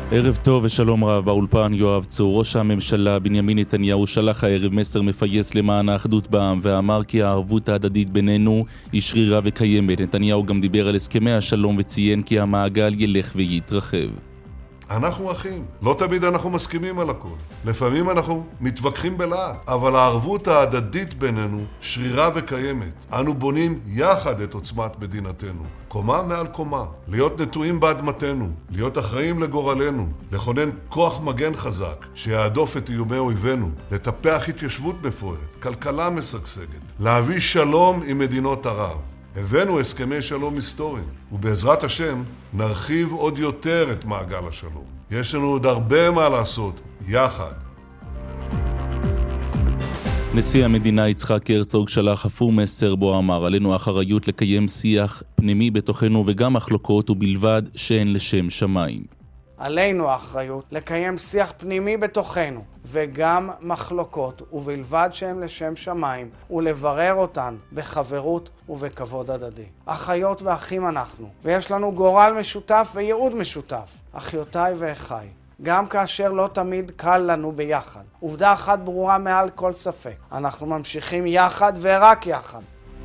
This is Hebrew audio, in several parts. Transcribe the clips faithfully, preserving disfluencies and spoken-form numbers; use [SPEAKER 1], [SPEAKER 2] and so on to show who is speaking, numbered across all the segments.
[SPEAKER 1] ערב טוב ושלום רב, באולפן יואב צור. ראש הממשלה בנימין נתניהו שלח הערב מסר מפייס למען האחדות בעם ואמר כי הערבות ההדדית בינינו היא שרירה וקיימת. נתניהו גם דיבר על הסכמי השלום וציין כי המעגל ילך ויתרחב.
[SPEAKER 2] אנחנו אחים, לא תמיד אנחנו מסכימים על הכל. לפעמים אנחנו מתווכחים בלהט, אבל הערבות ההדדית בינינו שרירה וקיימת. אנו בונים יחד את עוצמת מדינתנו, קומה מעל קומה, להיות נטועים באדמתנו, להיות אחראים לגורלנו, לכונן כוח מגן חזק שיעדוף את איומי אויבינו, לטפח התיישבות מפוארת, כלכלה משגשגת, להביא שלום עם מדינות ערב. הבאנו הסכמי שלום היסטוריים, ובעזרת השם נרחיב עוד יותר את מעגל השלום. יש לנו עוד הרבה מה לעשות, יחד.
[SPEAKER 1] נשיא המדינה יצחק הרצוג שלח אף הוא מסר בו אמר, עלינו אחריות לקיים שיח פנימי בתוכנו וגם מחלוקות ובלבד שאין לשם שמיים.
[SPEAKER 3] עלינו האחריות לקיים שיח פנימי בתוכנו וגם מחלוקות ובלבד שהן לשם שמיים ולברר אותן בחברות ובכבוד הדדי. אחיות ואחים אנחנו, ויש לנו גורל משותף וייעוד משותף, אחיותיי ואחיי. גם כאשר לא תמיד קל לנו ביחד. עובדה אחת ברורה מעל כל ספק, אנחנו ממשיכים יחד ורק יחד.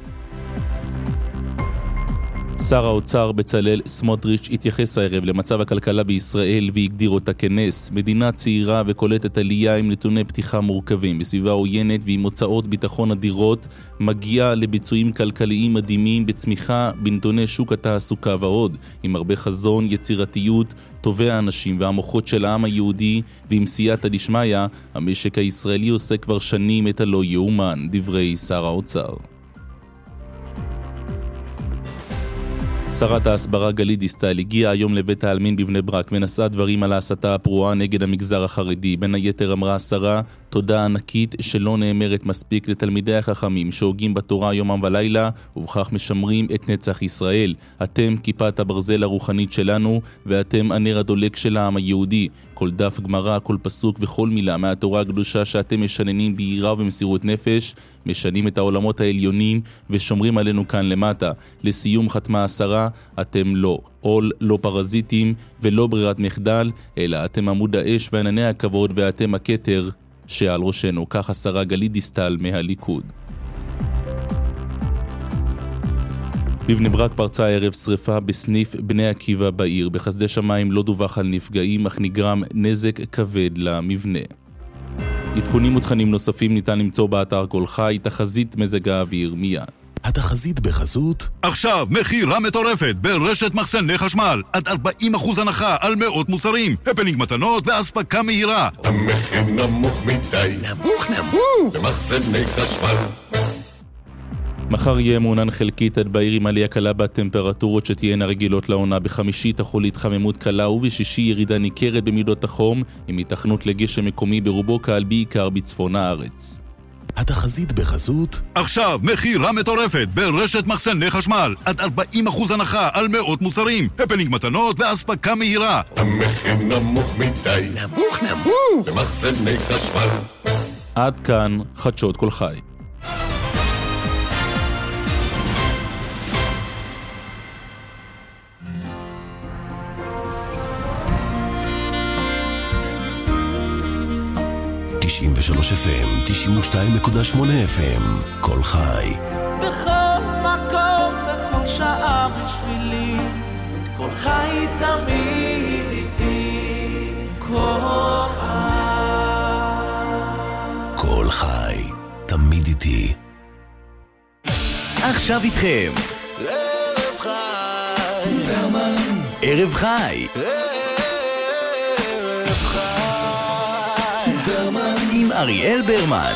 [SPEAKER 1] שר האוצר בצלאל סמוטריץ' התייחס הערב למצב הכלכלה בישראל והגדיר אותה כנס. מדינה צעירה וקולטת עלייה עם נתוני פתיחה מורכבים, בסביבה עוינת ועם הוצאות ביטחון אדירות, מגיעה לביצועים כלכליים מדהימים בצמיחה בנתוני שוק התעסוקה ועוד, עם הרבה חזון, יצירתיות, טובי האנשים והמוחות של העם היהודי, ועם סייעתא דשמיא, המשק הישראלי עושה כבר שנים את הלא יאומן, דברי שר האוצר. שרת ההסברה גלית דיסטל הגיעה היום לבית העלמין בבני ברק ונשאה דברים על ההסתה הפרועה נגד המגזר החרדי. בין היתר אמרה השרה תודה ענקית שלא נאמרת מספיק לתלמידי החכמים שהוגים בתורה יומם ולילה ובכך משמרים את נצח ישראל. אתם כיפת הברזל הרוחנית שלנו ואתם הנר הדולק של העם היהודי. כל דף גמרא, כל פסוק וכל מילה מהתורה הקדושה שאתם משננים ביראה ובמסירות נפש משנים את העולמות העליונים ושומרים עלינו כאן למטה. לסיום חתמה השרה, אתם לא עול, לא פרזיטים ולא ברירת מחדל, אלא אתם עמוד האש וענני הכבוד ואתם הכתר שעל ראשנו. כך השרה גלית דיסטל מהליכוד. בבני ברק פרצה הערב שריפה בסניף בני עקיבא בעיר. בחסדי שמיים לא דווח על נפגעים, אך נגרם נזק כבד למבנה. עדכונים ותכנים נוספים ניתן למצוא באתר כל חי. תחזית מזג האוויר מיד.
[SPEAKER 4] התחזית בחסות
[SPEAKER 5] עכשיו מחירה מטורפת ברשת מחסני חשמל עד ארבעים אחוז הנחה על מאות מוצרים, הפנינג מתנות ואספקה מהירה.
[SPEAKER 4] המחיר נמוך מדי,
[SPEAKER 5] נמוך נמוך
[SPEAKER 4] למחסני חשמל.
[SPEAKER 1] מחר יהיה מעונן חלקית עד בעיר עם עלייה קלה בטמפרטורות שתהיינה רגילות לעונה. בחמישי תחול התחממות קלה ובשישי ירידה ניכרת במידות החום עם התכנות לגשם מקומי ברובו קל בעיקר בצפון הארץ.
[SPEAKER 4] התחזית בחסות
[SPEAKER 5] עכשיו מחירה מטורפת ברשת מחסני חשמל עד ארבעים אחוז הנחה על מאות מוצרים, הפנינג מתנות ואספקה מהירה.
[SPEAKER 4] המחיר נמוך מדי,
[SPEAKER 5] נמוך נמוך
[SPEAKER 4] למחסני חשמל.
[SPEAKER 1] עד כאן חדשות כל חי.
[SPEAKER 4] תשעים ושלוש אף אם, תשעים ושתיים נקודה שמונה אף אם, כל חי.
[SPEAKER 6] בכל מקום, בכל שעה בשבילי, כל חי תמיד איתי, כל חי.
[SPEAKER 4] כל חי, תמיד איתי.
[SPEAKER 7] עכשיו איתכם.
[SPEAKER 4] ערב חי. ברמן.
[SPEAKER 7] ערב חי. עם אריאל ברמן.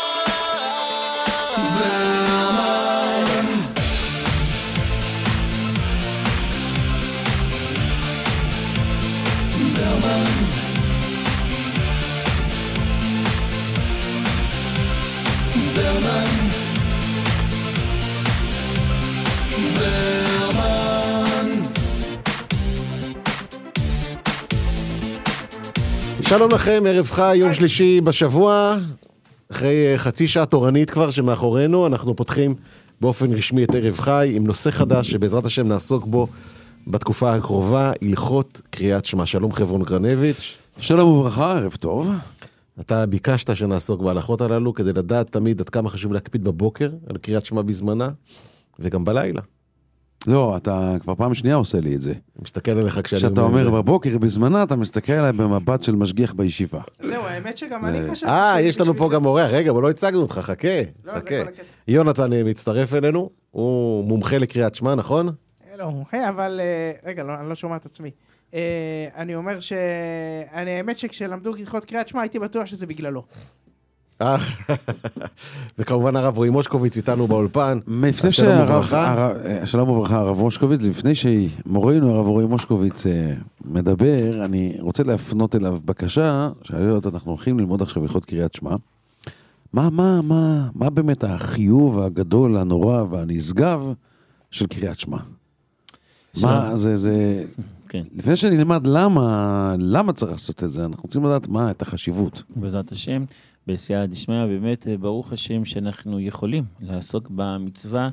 [SPEAKER 4] ברמן. ברמן. ברמן. ברמן.
[SPEAKER 8] שלום לכם, ערב חי, יום שלישי בשבוע, אחרי חצי שעה תורנית כבר שמאחורינו, אנחנו פותחים באופן רשמי את ערב חי עם נושא חדש שבעזרת השם נעסוק בו בתקופה הקרובה, הלכות קריאת שמע. שלום חברון גרנביץ'.
[SPEAKER 9] שלום וברכה, ערב טוב.
[SPEAKER 8] אתה ביקשת שנעסוק בהלכות הללו, כדי לדעת תמיד עד כמה חשוב להקפיד בבוקר, על קריאת שמע בזמנה, וגם בלילה.
[SPEAKER 9] לא, אתה כבר פעם שנייה עושה לי את זה.
[SPEAKER 8] מסתכל עליך כשאני
[SPEAKER 9] כשאתה אומר בבוקר בזמנה, אתה מסתכל עליי במבט של משגיח בישיבה.
[SPEAKER 3] זהו, האמת שגם אני חשבתי...
[SPEAKER 8] אה, יש לנו פה גם אורח. רגע, אבל לא הצגנו אותך, חכה. חכה. יונתן מצטרף אלינו, הוא מומחה לקריאת שמע, נכון?
[SPEAKER 10] לא, מומחה, אבל... רגע, אני לא שומע את עצמי. אני אומר ש... אני האמת שכשלמדו הלכות קריאת שמע, הייתי בטוח שזה בגללו.
[SPEAKER 8] וכמובן הרב רועי מושקוביץ איתנו באולפן.
[SPEAKER 9] לפני שהרב, שלום וברכה, הרב מושקוביץ, לפני שמורנו הרב רועי מושקוביץ מדבר, אני רוצה להפנות אליו בקשה, שהיום אנחנו הולכים ללמוד עכשיו הלכות קריאת שמע. מה, מה, מה, מה באמת החיוב הגדול, הנורא והנשגב של קריאת שמע? מה, זה, זה... לפני שנלמד למה, למה צריך לעשות את זה, אנחנו רוצים לדעת מה, את החשיבות.
[SPEAKER 11] בעזרת השם, בסייעתא דשמיא, באמת ברוך השם שאנחנו יכולים לעסוק במצווה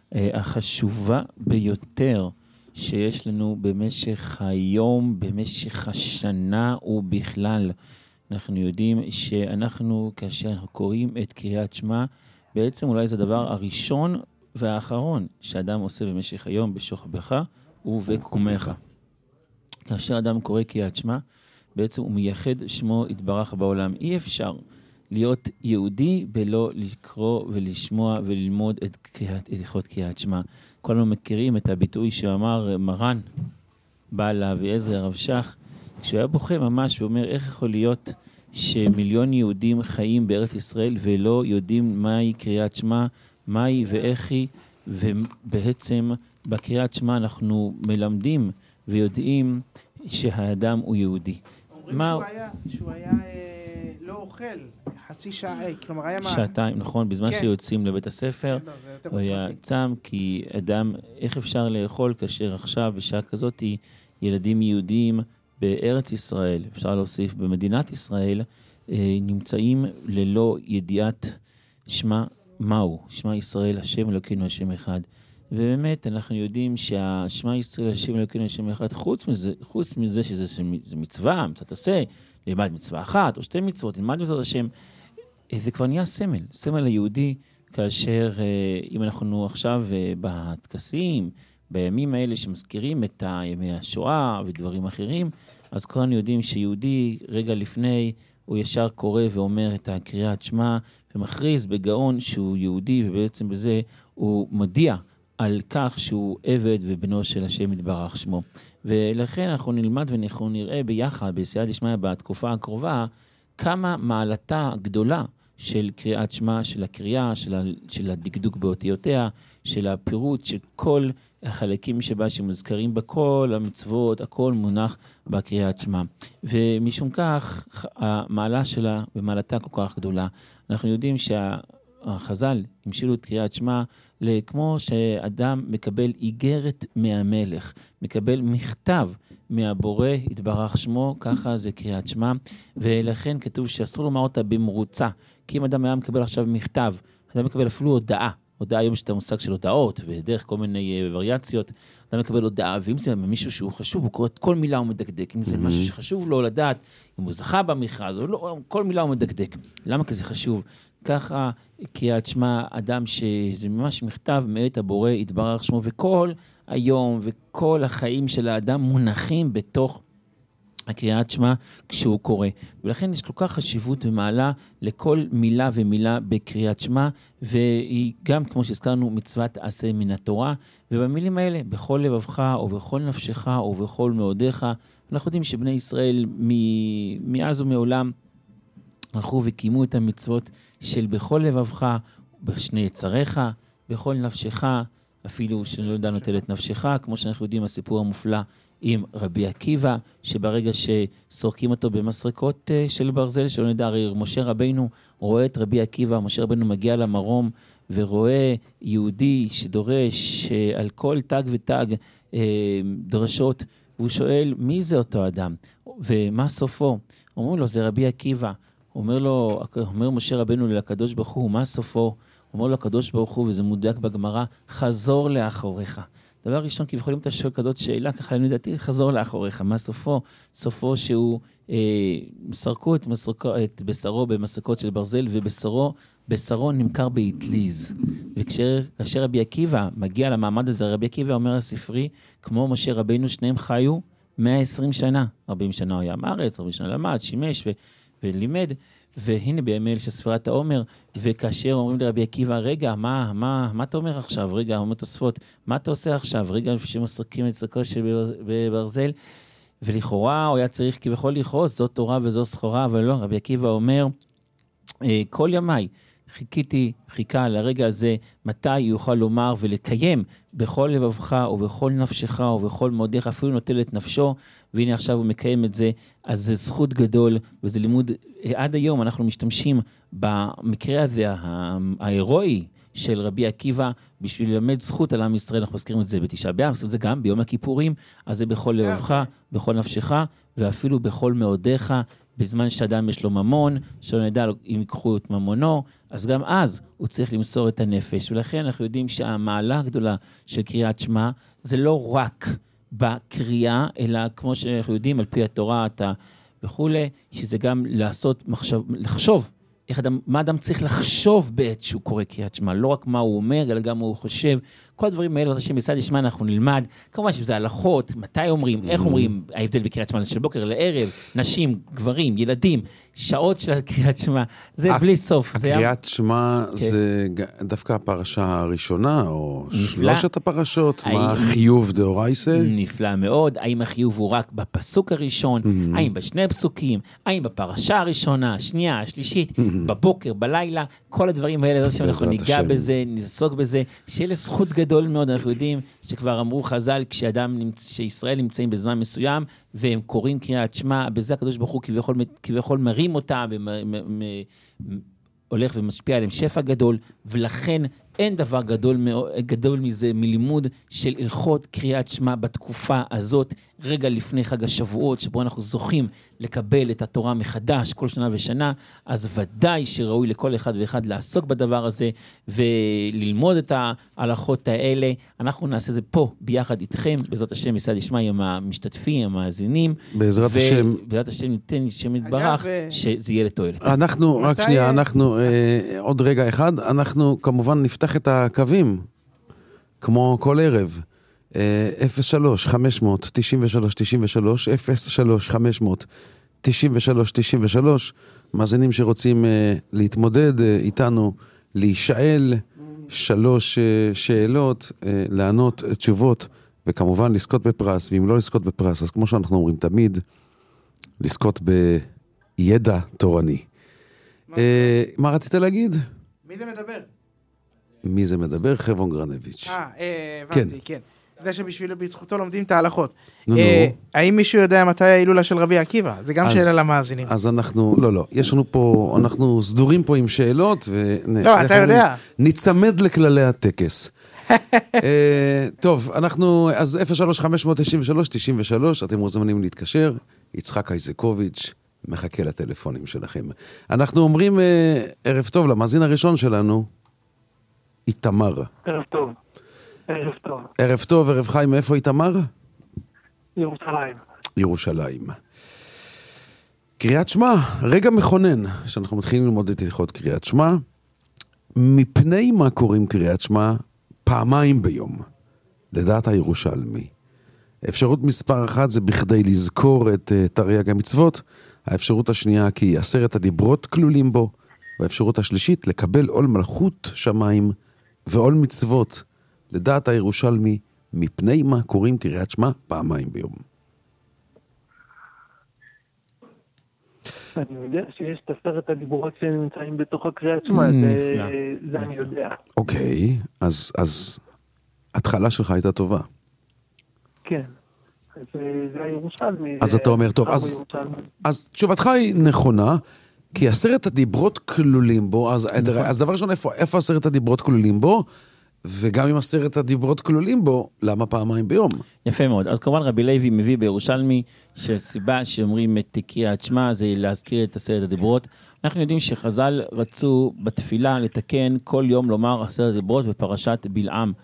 [SPEAKER 11] החשובה ביותר שיש לנו במשך היום, במשך השנה ובכלל. אנחנו יודעים שאנחנו, כאשר אנחנו קוראים את קריאת שמע, בעצם אולי זה הדבר הראשון והאחרון שאדם עושה במשך היום בשוכבך ובקומך. כאשר אדם קורא קריאת שמע, בעצם הוא מייחד שמו יתברך בעולם. אי אפשר להיות יהודי בלא לקרוא ולשמוע וללמוד את הלכות קריאת שמע. כולנו מכירים את הביטוי שאמר מרן, בעל אביעזר הרב שך, כשהוא היה בוכה ממש ואומר איך יכול להיות שמיליון יהודים חיים בארץ ישראל ולא יודעים מהי קריאת שמע, מהי ואיך היא, ובעצם בקריאת שמע אנחנו מלמדים ויודעים שהאדם הוא יהודי.
[SPEAKER 10] אומרים מה... שהוא היה, שהוא היה אה, לא אוכל חצי שעה, אה, כלומר היה מה...
[SPEAKER 11] שעתיים, נכון, בזמן כן. שיוצאים לבית הספר, כן, לא, הוא היה צם, כי אדם, איך אפשר לאכול כאשר עכשיו בשעה כזאת ילדים יהודים בארץ ישראל, אפשר להוסיף במדינת ישראל, אה, נמצאים ללא ידיעת שמה מהו, שמה ישראל, השם אלוקינו השם אחד. ובאמת אנחנו יודעים שהשמע ישראל השם אלוקינו השם אחד, חוץ מזה, חוץ מזה שזה זה מצווה, מצוות עשה, ללמד מצווה אחת או שתי מצוות, ללמד מצוות השם, זה כבר נהיה סמל, סמל היהודי, כאשר אם אנחנו עכשיו בטקסים, בימים האלה שמזכירים את ימי השואה ודברים אחרים, אז כולנו יודעים שיהודי רגע לפני הוא ישר קורא ואומר את הקריאת שמע ומכריז בגאון שהוא יהודי, ובעצם בזה הוא מודיע על כך שהוא עבד ובנו של השם יתברך שמו. ולכן אנחנו נלמד ואנחנו נראה ביחד בסייעתא דשמיא בתקופה הקרובה כמה מעלתה גדולה של קריאת שמע, של הקריאה, של, ה, של הדקדוק באותיותיה, של הפירוט, של כל החלקים שבה שמוזכרים בכל המצוות, הכל מונח בקריאת שמע. ומשום כך המעלה שלה ומעלתה כל כך גדולה. אנחנו יודעים שהחז"ל המשילו את קריאת שמע כמו שאדם מקבל איגרת מהמלך, מקבל מכתב מהבורא, יתברך שמו, ככה זה קריאת שמע, ולכן כתוב שאסור לומר אותה במרוצה, כי אם אדם היה מקבל עכשיו מכתב, אדם מקבל אפילו הודעה, הודעה היום שאתה מושג של הודעות, ודרך כל מיני וריאציות, אדם מקבל הודעה, ואם זה מישהו שהוא חשוב, הוא קורא את כל מילה הוא מדקדק, אם זה משהו שחשוב לו לדעת, אם הוא זכה במכרז, או לא, כל מילה הוא מדקדק. למה? כי זה חשוב. ככה קריאת שמע, אדם שזה ממש מכתב מאת הבורא יתברך שמו, וכל היום וכל החיים של האדם מונחים בתוך הקריאת שמע כשהוא קורא. ולכן יש כל כך חשיבות ומעלה לכל מילה ומילה בקריאת שמע, והיא גם, כמו שהזכרנו, מצוות עשה מן התורה. ובמילים האלה, בכל לבבך ובכל נפשך ובכל מאודיך, אנחנו יודעים שבני ישראל מ- מאז ומעולם הלכו וקיימו את המצוות של בכל לבבך, בשני יצריך, בכל נפשך, אפילו שלא יודע נוטל את נפשך, כמו שאנחנו יודעים הסיפור המופלא עם רבי עקיבא, שברגע שסורקים אותו במסרקות של ברזל, שלא נדע, הרי משה רבינו רואה את רבי עקיבא, משה רבינו מגיע למרום, ורואה יהודי שדורש על כל תג ותג דרשות, והוא שואל מי זה אותו אדם, ומה סופו? אומרים לו זה רבי עקיבא. אומר לו, אומר משה רבינו לקדוש ברוך הוא, מה סופו? אומר לו הקדוש ברוך הוא, וזה מודק בגמרא, חזור לאחוריך. דבר ראשון, כביכול אם אתה שואל כזאת שאלה, ככה אני יודעתי, חזור לאחוריך, מה סופו? סופו שהוא, אה, סרקו את, מסרקו, את בשרו במסקות של ברזל, ובשרו, בשרו נמכר באטליז. וכאשר רבי עקיבא מגיע למעמד הזה, רבי עקיבא אומר הספרי, כמו משה רבינו, שניהם חיו מאה ועשרים שנה. ארבעים שנה הוא היה מארץ, ארבעים שנה למד, שימש ו, ולימד. והנה בימי של ספירת העומר, וכאשר אומרים לרבי עקיבא, רגע, מה, מה, מה אתה אומר עכשיו? רגע, אומר תוספות, מה אתה עושה עכשיו? רגע, שמסרקים את סרקו של ברזל, ולכאורה הוא היה צריך כביכול לכעוס, זאת תורה וזו סחורה, אבל לא, רבי עקיבא אומר, כל ימיי חיכיתי, חיכה לרגע הזה, מתי יוכל לומר ולקיים בכל לבבך ובכל נפשך ובכל מודיך, אפילו נוטל את נפשו, והנה עכשיו הוא מקיים את זה, אז זה זכות גדול, וזה לימוד, עד היום אנחנו משתמשים במקרה הזה, ההירואי של רבי עקיבא, בשביל ללמד זכות על עם ישראל, אנחנו מזכירים את זה בתשעה באב, זה גם ביום הכיפורים, אז זה בכל לבבך, בכל נפשך, ואפילו בכל מאודיך, בזמן שאדם יש לו ממון, שלא נדע אם ייקחו את ממונו, אז גם אז הוא צריך למסור את הנפש, ולכן אנחנו יודעים שהמעלה הגדולה של קריאת שמע, זה לא רק בקריאה, אלא כמו שאנחנו יודעים, על פי התורה אתה וכו', שזה גם לעשות, מחשב, לחשוב, איך אדם, מה אדם צריך לחשוב בעת שהוא קורא קריאת שמע, לא רק מה הוא אומר, אלא גם מה הוא חושב, כל הדברים האלה, זה שבצד ישמע אנחנו נלמד, כמובן שזה הלכות, מתי אומרים, איך אומרים, ההבדל בקריאת שמע, של בוקר לערב, נשים, גברים, ילדים, שעות של קריאת שמע, זה בלי סוף.
[SPEAKER 9] הקריאת שמע זה דווקא הפרשה הראשונה, או שלושת הפרשות, מה החיוב דאורייסה?
[SPEAKER 11] נפלא מאוד, האם החיוב הוא רק בפסוק הראשון, האם בשני פסוקים, האם בפרשה הראשונה, השנייה, השלישית, בבוקר, בלילה, כל הדברים האלה, זה שאנחנו ניגע בזה, נעסוק בזה, שיהיה לזכות גדול מאוד, אנחנו יודעים שכבר אמרו חז"ל, כשאדם, שישראל נמצאים בזמן מסוים, והם קוראים קריאת שמע, בזה הקדוש ברוך הוא כביכול, כביכול מרים אותה, והולך ומשפיע עליהם שפע גדול, ולכן אין דבר גדול, גדול מזה, מלימוד של הלכות קריאת שמע בתקופה הזאת, רגע לפני חג השבועות, שבו אנחנו זוכים לקבל את התורה מחדש כל שנה ושנה, אז ודאי שראוי לכל אחד ואחד לעסוק בדבר הזה, וללמוד את ההלכות האלה. אנחנו נעשה זה פה, ביחד איתכם, בעזרת השם, יסעד ישמע עם המשתתפים, המאזינים.
[SPEAKER 9] בעזרת השם.
[SPEAKER 11] בעזרת השם ניתן שם יתברך, שזה יהיה לתועלת.
[SPEAKER 9] אנחנו, רק שנייה, אנחנו, עוד רגע אחד, אנחנו כמובן נפתח את הקווים, כמו כל ערב. אפס שלוש חמש מאות תשעים ושלוש תשעים ושלוש, אפס שלוש חמש מאות תשעים ושלוש תשעים ושלוש, מאזינים שרוצים להתמודד איתנו, להישאל שלוש שאלות, לענות תשובות, וכמובן לזכות בפרס, ואם לא לזכות בפרס, אז כמו שאנחנו אומרים תמיד, לזכות בידע תורני. מה רצית להגיד?
[SPEAKER 10] מי זה מדבר?
[SPEAKER 9] מי זה מדבר? חבון גרנביץ'.
[SPEAKER 10] אה, הבנתי, כן. זה שבשביל בזכותו לומדים את ההלכות.
[SPEAKER 9] נו, נו.
[SPEAKER 10] האם מישהו יודע מתי ההילולה של רבי עקיבא? זה גם שאלה למאזינים.
[SPEAKER 9] אז אנחנו, לא, לא, יש לנו פה, אנחנו סדורים פה עם שאלות,
[SPEAKER 10] לא, אתה יודע.
[SPEAKER 9] נצמד לכללי הטקס. טוב, אנחנו, אז אפס שלוש חמש מאות תשעים ושלוש תשעים ושלוש, אתם מוזמנים להתקשר, יצחק איזקוביץ' מחכה לטלפונים שלכם. אנחנו אומרים ערב טוב למאזין הראשון שלנו, איתמר.
[SPEAKER 12] ערב טוב. ערב טוב.
[SPEAKER 9] ערב טוב, ערב חי, מאיפה איתמר?
[SPEAKER 12] ירושלים.
[SPEAKER 9] ירושלים. קריאת שמע, רגע מכונן, שאנחנו מתחילים ללמוד את הלכות קריאת שמע, מפני מה קוראים קריאת שמע פעמיים ביום, לדעת הירושלמי. האפשרות מספר אחת זה בכדי לזכור את uh, תרי"ג המצוות, האפשרות השנייה כי עשרת הדיברות כלולים בו, והאפשרות השלישית לקבל עול מלכות שמיים ועול מצוות, לדעת הירושלמי, מפני מה קוראים קריאת שמע פעמיים ביום.
[SPEAKER 12] אני יודע שיש את עשרת הדיברות שנמצאים בתוך הקריאת שמע, זה אני יודע.
[SPEAKER 9] אוקיי, אז, אז התחלה שלך הייתה טובה.
[SPEAKER 12] כן, זה הירושלמי.
[SPEAKER 9] אז אתה אומר, טוב, אז, אז תשובתך היא נכונה, כי עשרת הדיברות כלולים בו, אז, אז דבר ראשון, איפה, איפה עשרת הדיברות כלולים בו? וגם אם עשרת הדיברות כלולים בו, למה פעמיים ביום?
[SPEAKER 11] יפה מאוד. אז כמובן רבי לוי מביא בירושלמי, שסיבה שאומרים את קריאת שמע, זה להזכיר את עשרת הדיברות. אנחנו יודעים שחז"ל רצו בתפילה לתקן כל יום לומר עשרת הדיברות בפרשת בלעם.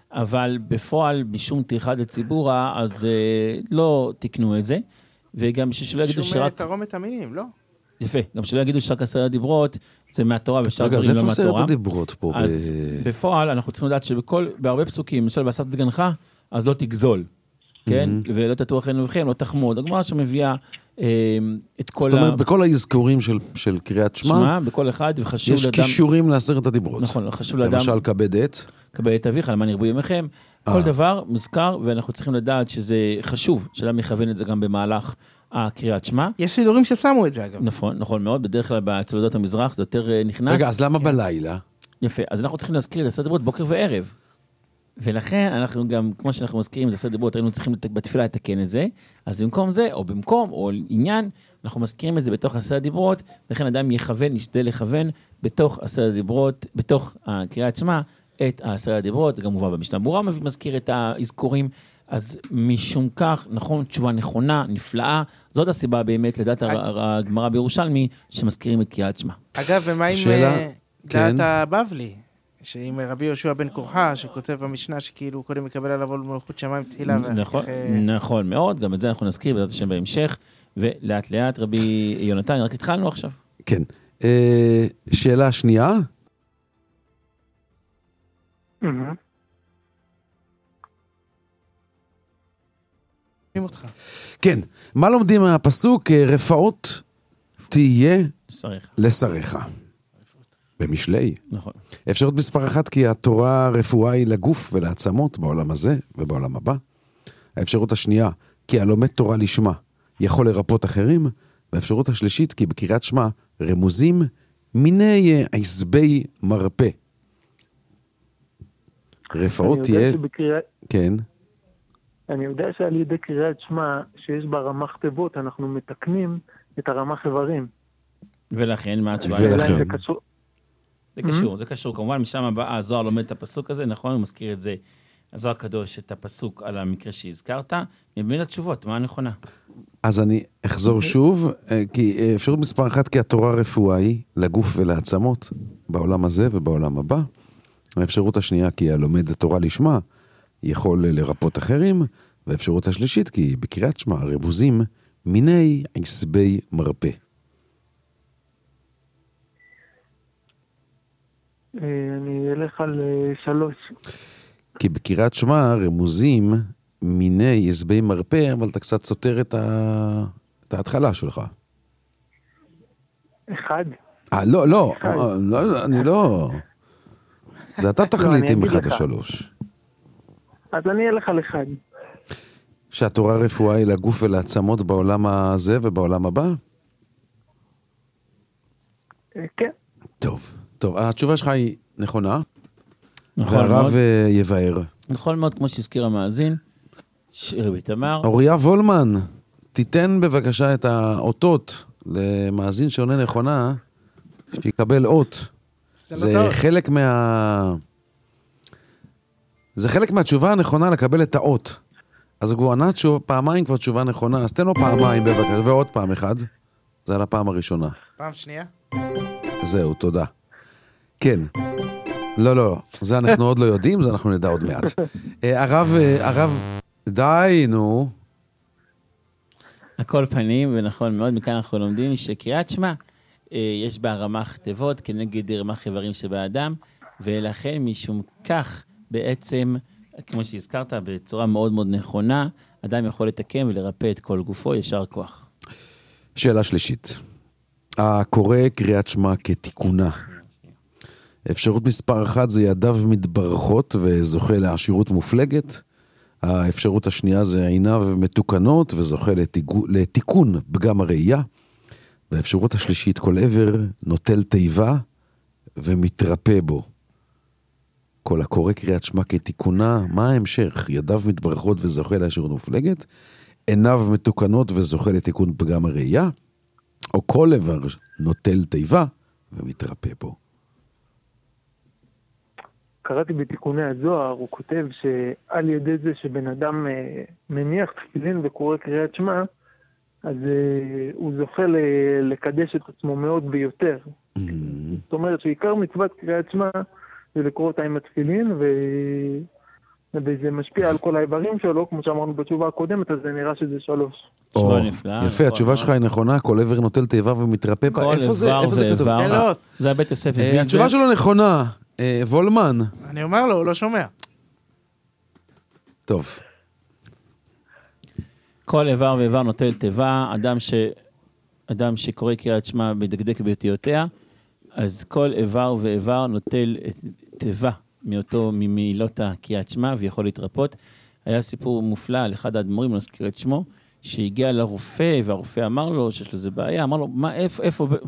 [SPEAKER 11] אבל בפועל, משום טרחת הציבורה, אז לא תקנו את זה, וגם שלא יגידו שרק...
[SPEAKER 10] שום תרומת המינים, לא?
[SPEAKER 11] יפה, גם שלא יגידו שרק עשרת הדיברות, זה מהתורה ושאר
[SPEAKER 8] רגע,
[SPEAKER 11] דברים
[SPEAKER 8] אז
[SPEAKER 11] לא
[SPEAKER 8] איפה
[SPEAKER 11] מהתורה.
[SPEAKER 8] עשרת הדיברות פה?
[SPEAKER 11] אז
[SPEAKER 8] ב...
[SPEAKER 11] בפועל אנחנו צריכים לדעת שבכל, בהרבה פסוקים, למשל בעשרת גנך, אז לא תגזול, כן? Mm-hmm. ולא תטוח עינינו וכם, לא תחמוד. הגמרא שמביאה אה, את כל
[SPEAKER 8] זאת אומרת, ה... בכל האזכורים של, של קריאת שמע,
[SPEAKER 11] שמע, בכל אחד, וחשוב
[SPEAKER 8] יש
[SPEAKER 11] לאדם...
[SPEAKER 8] יש קישורים לעשרת הדיברות.
[SPEAKER 11] נכון, חשוב לאדם...
[SPEAKER 8] למשל, כבד את.
[SPEAKER 11] כבד את אביך, למען ירבו ימיכם. כל דבר מוזכר, ואנחנו צריכים לדעת שזה חשוב, שאדם יכוון את זה גם במהלך הקריאת שמע.
[SPEAKER 10] יש סידורים ששמו את זה, אגב.
[SPEAKER 11] נכון, נכון מאוד. בדרך כלל בצולדות המזרח זה יותר נכנס.
[SPEAKER 8] רגע, אז למה בלילה?
[SPEAKER 11] יפה. אז אנחנו צריכים להזכיר את עשרת הדיברות בוקר וערב. ולכן אנחנו גם, כמו שאנחנו מזכירים את עשרת הדיברות, היינו צריכים בתפילה לתקן את זה. אז במקום זה, או במקום, או עניין, אנחנו מזכירים את זה בתוך עשרת הדיברות, לכן אדם יכוון, נשתדל לכוון בתוך עשרת הדיברות, בתוך הקריאת שמע, את עשרת הדיברות. גם מובא במשנה ברורה מזכיר את האזכורים. אז משום כך, נכון, תשובה נכונה, נפלאה, זאת הסיבה באמת לדעת הגמרא בירושלמי, שמזכירים את קריאת שמע.
[SPEAKER 10] אגב, ומה עם דעת הבבלי, שעם רבי יהושע בן קורחה, שכותב במשנה שכאילו קודם מקבל עליו עול מלכות שמיים תחילה.
[SPEAKER 11] נכון מאוד, גם את זה אנחנו נזכיר בעזרת השם בהמשך, ולאט לאט רבי יונתן, רק התחלנו עכשיו.
[SPEAKER 8] כן. שאלה שנייה? כן, מה לומדים מהפסוק? רפאות תהיה לשריך. במשלי.
[SPEAKER 11] נכון.
[SPEAKER 8] אפשרות מספר אחת, כי התורה רפואה היא לגוף ולעצמות בעולם הזה ובעולם הבא. האפשרות השנייה, כי הלומד תורה לשמה יכול לרפות אחרים. והאפשרות השלישית, כי בקריאת שמע רמוזים מיני עזבי מרפא. רפאות תהיה... כן.
[SPEAKER 12] אני יודע שעל ידי קריאת שמע, שיש בה רמ"ח תיבות, אנחנו מתקנים את הרמ"ח איברים.
[SPEAKER 11] ולכן, מה התשובה?
[SPEAKER 8] ולכן.
[SPEAKER 12] זה קשור.
[SPEAKER 11] זה קשור, זה קשור. כמובן, משם הבאה, הזוהר לומד את הפסוק הזה, נכון? הוא מזכיר את זה, הזוהר הקדוש, את הפסוק על המקרה שהזכרת. מבין התשובות, מה הנכונה?
[SPEAKER 8] אז אני אחזור שוב, כי אפשרות מספר אחת, כי התורה רפואה היא לגוף ולעצמות, בעולם הזה ובעולם הבא. האפשרות השנייה, כי הלומד התורה לשמה, יכול לרפות אחרים, והאפשרות השלישית, כי בקריאת שמע רמוזים מיני עשבי מרפא.
[SPEAKER 12] אני אלך על שלוש.
[SPEAKER 8] כי בקריאת שמע רמוזים מיני עשבי מרפא, אבל אתה קצת סותר את, ה... את ההתחלה שלך.
[SPEAKER 12] אחד.
[SPEAKER 8] אה, לא, לא, לא, אני לא... זה אתה תחליט עם אחד או שלוש.
[SPEAKER 12] אז אני אלך על אחד.
[SPEAKER 8] שהתורה רפואה היא לגוף ולעצמות בעולם הזה ובעולם הבא?
[SPEAKER 12] כן.
[SPEAKER 8] טוב, טוב, התשובה שלך היא נכונה.
[SPEAKER 11] נכון
[SPEAKER 8] והרב יבאר.
[SPEAKER 11] נכון מאוד, כמו שהזכיר המאזין, שרבי תמר.
[SPEAKER 8] אוריה וולמן, תיתן בבקשה את האותות למאזין שעונה נכונה, שיקבל אות. זה חלק מה... זה חלק מהתשובה הנכונה לקבל את האות. אז הוא ענה פעמיים כבר תשובה נכונה, אז תן לו פעמיים בבקשה, ועוד פעם אחד. זה על הפעם הראשונה.
[SPEAKER 10] פעם שנייה?
[SPEAKER 8] זהו, תודה. כן. לא, לא, זה אנחנו עוד לא יודעים, זה אנחנו נדע עוד מעט. הרב, הרב, די, נו.
[SPEAKER 11] הכל פנים, ונכון מאוד, מכאן אנחנו לומדים שקריאת שמע, יש בה רמ"ח תיבות כנגד רמ"ח איברים שבאדם, ולכן משום כך בעצם, כמו שהזכרת, בצורה מאוד מאוד נכונה, אדם יכול לתקן ולרפא את כל גופו, ישר כוח.
[SPEAKER 8] שאלה שלישית. הקורא קריאת שמע כתיקונה. אפשרות מספר אחת זה ידיו מתברכות וזוכה לעשירות מופלגת. האפשרות השנייה זה עיניו מתוקנות וזוכה לתיגו, לתיקון פגם הראייה. והאפשרות השלישית, כל עבר נוטל תיבה ומתרפא בו. כל הקורא קריאת שמע כתיקונה, מה ההמשך? ידיו מתברכות וזוכה לעשירות מופלגת, עיניו מתוקנות וזוכה לתיקון פגם הראייה, או כל עבר נוטל תיבה ומתרפא בו.
[SPEAKER 12] קראתי בתיקוני הזוהר, הוא כותב שעל ידי זה שבן אדם מניח תפילין וקורא קריאת שמע, אז הוא זוכה לקדש את עצמו מאוד ביותר. זאת אומרת שעיקר מצוות קריאת שמע זה לקרוא אותה עם התפילין, וזה משפיע על כל האיברים שלו, כמו שאמרנו בתשובה הקודמת, אז זה נראה שזה שלוש.
[SPEAKER 11] תשובה נפלאה.
[SPEAKER 8] יפה, התשובה שלך היא נכונה, כל עבר נוטל תיבה ומתרפא. איפה זה כתוב?
[SPEAKER 11] זה הבית יוסף.
[SPEAKER 8] התשובה שלו נכונה, וולמן.
[SPEAKER 10] אני אומר לו, הוא לא שומע.
[SPEAKER 8] טוב.
[SPEAKER 11] כל איבר ואיבר נוטל תיבה, אדם ש... אדם שקורא קריאת שמע מדקדק באותיותיה, אז כל איבר ואיבר נוטל תיבה מאותו, ממילות הקריאת שמע, ויכול להתרפות. היה סיפור מופלא על אחד האדמו"רים, לא נזכיר את שמו, שהגיע לרופא, והרופא אמר לו שיש לזה בעיה, אמר לו, מה, איפה, איפה, ב...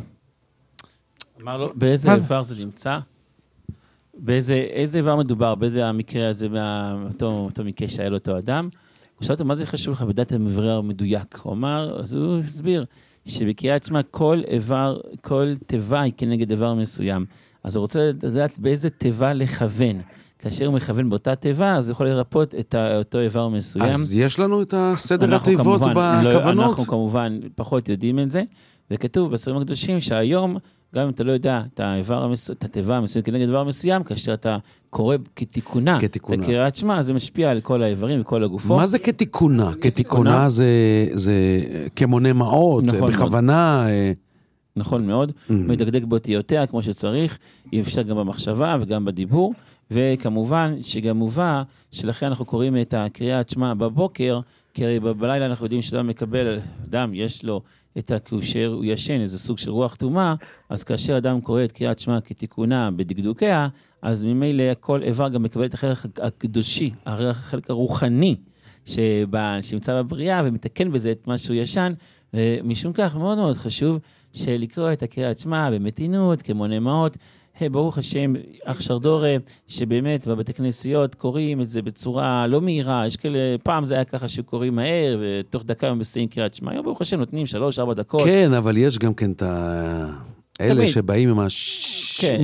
[SPEAKER 11] אמר לו, באיזה איבר זה נמצא? באיזה, איזה איבר מדובר? באיזה המקרה הזה, אותו, אותו מקרה שהיה לו אותו אדם? הוא שאל אותו, מה זה חשוב לך בדעת המברר מדויק? הוא אמר, אז הוא הסביר, שבקריאת שמע כל איבר, כל תיבה היא כנגד איבר מסוים. אז הוא רוצה לדעת באיזה תיבה לכוון. כאשר הוא מכוון באותה תיבה, אז הוא יכול לרפות את אותו איבר מסוים.
[SPEAKER 8] אז יש לנו את הסדר התיבות בכוונות?
[SPEAKER 11] לא, אנחנו כמובן פחות יודעים את זה, וכתוב בספרים הקדושים שהיום, גם אם אתה לא יודע את האיבר המסוים, את התיבה המסוים כנגד דבר מסוים, כאשר אתה קורא כתיקונה,
[SPEAKER 8] כתיקונה.
[SPEAKER 11] בקריאת שמע, זה משפיע על כל האיברים וכל הגופות.
[SPEAKER 8] מה זה כתיקונה? כתיקונה זה, זה כמונה מעות,
[SPEAKER 11] נכון
[SPEAKER 8] בכוונה...
[SPEAKER 11] מאוד. נכון מאוד, mm. מדקדק באותיותיה כמו שצריך, אי אפשר גם במחשבה וגם בדיבור, וכמובן שגם מובא, שלכן אנחנו קוראים את הקריאת שמע בבוקר, כי הרי בלילה אנחנו יודעים שאדם מקבל, אדם יש לו את הכושר, הוא ישן, איזה סוג של רוח תומה, אז כאשר אדם קורא את קריאת שמע כתיקונה בדקדוקיה, אז ממילא כל איבר גם מקבל את החלק הקדושי, החלק הרוחני, שבא, שנמצא בבריאה ומתקן בזה את משהו ישן, ומשום כך מאוד מאוד חשוב שלקרוא את הקריאת שמע במתינות, כמונה מעות, ברוך השם, אח שרדורה, שבאמת בבתי כנסיות קוראים את זה בצורה לא מהירה, יש כאלה, פעם זה היה ככה שקוראים מהר, ותוך דקה הם מסיים קריאת שמע, היום ברוך השם נותנים שלוש, ארבע דקות.
[SPEAKER 8] כן, אבל יש גם כן את האלה שבאים עם הש...
[SPEAKER 11] כן,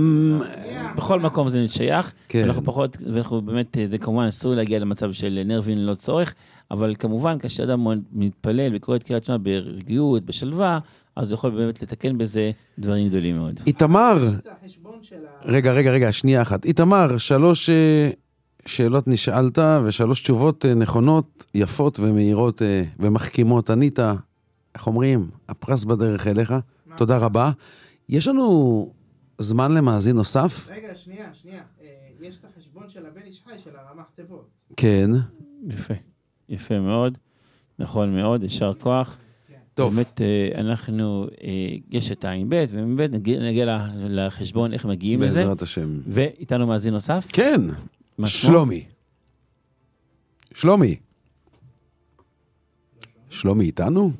[SPEAKER 11] בכל מקום זה נשייך, אנחנו פחות, ואנחנו באמת, זה כמובן אסור להגיע למצב של נרבין ללא צורך, אבל כמובן, כשאדם מתפלל וקורא את קריאת שמע ברגיעות, בשלווה, אז יכול באמת לתקן בזה דברים גדולים מאוד.
[SPEAKER 8] איתמר, רגע, רגע, רגע, שנייה אחת. איתמר, שלוש שאלות נשאלת ושלוש תשובות נכונות, יפות ומהירות ומחכימות. ענית, איך אומרים? הפרס בדרך אליך. תודה רבה. יש לנו זמן למאזין נוסף?
[SPEAKER 10] רגע, שנייה, שנייה. יש את החשבון של הבן איש חי, של הרמ"ח תיבות.
[SPEAKER 8] כן.
[SPEAKER 11] יפה, יפה מאוד. נכון מאוד, ישר כוח.
[SPEAKER 8] טוב.
[SPEAKER 11] באמת, אנחנו, יש את העין ב' ובאמת נגיע לחשבון איך מגיעים לזה.
[SPEAKER 8] בעזרת השם.
[SPEAKER 11] ואיתנו מאזין נוסף?
[SPEAKER 8] כן. שלומי. שלומי. שלומי איתנו?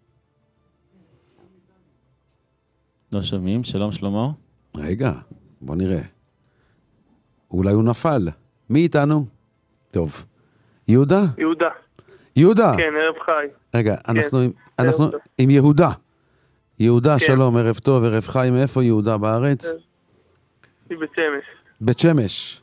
[SPEAKER 11] לא שומעים, שלום שלמה.
[SPEAKER 8] רגע, בוא נראה. אולי הוא נפל. מי איתנו? טוב. יהודה?
[SPEAKER 12] יהודה.
[SPEAKER 8] יהודה.
[SPEAKER 12] כן, ערב חי.
[SPEAKER 8] רגע, אנחנו, אנחנו עם יהודה. יהודה, שלום, ערב טוב, ערב חי. מאיפה יהודה בארץ?
[SPEAKER 12] מבית שמש.
[SPEAKER 8] בית שמש.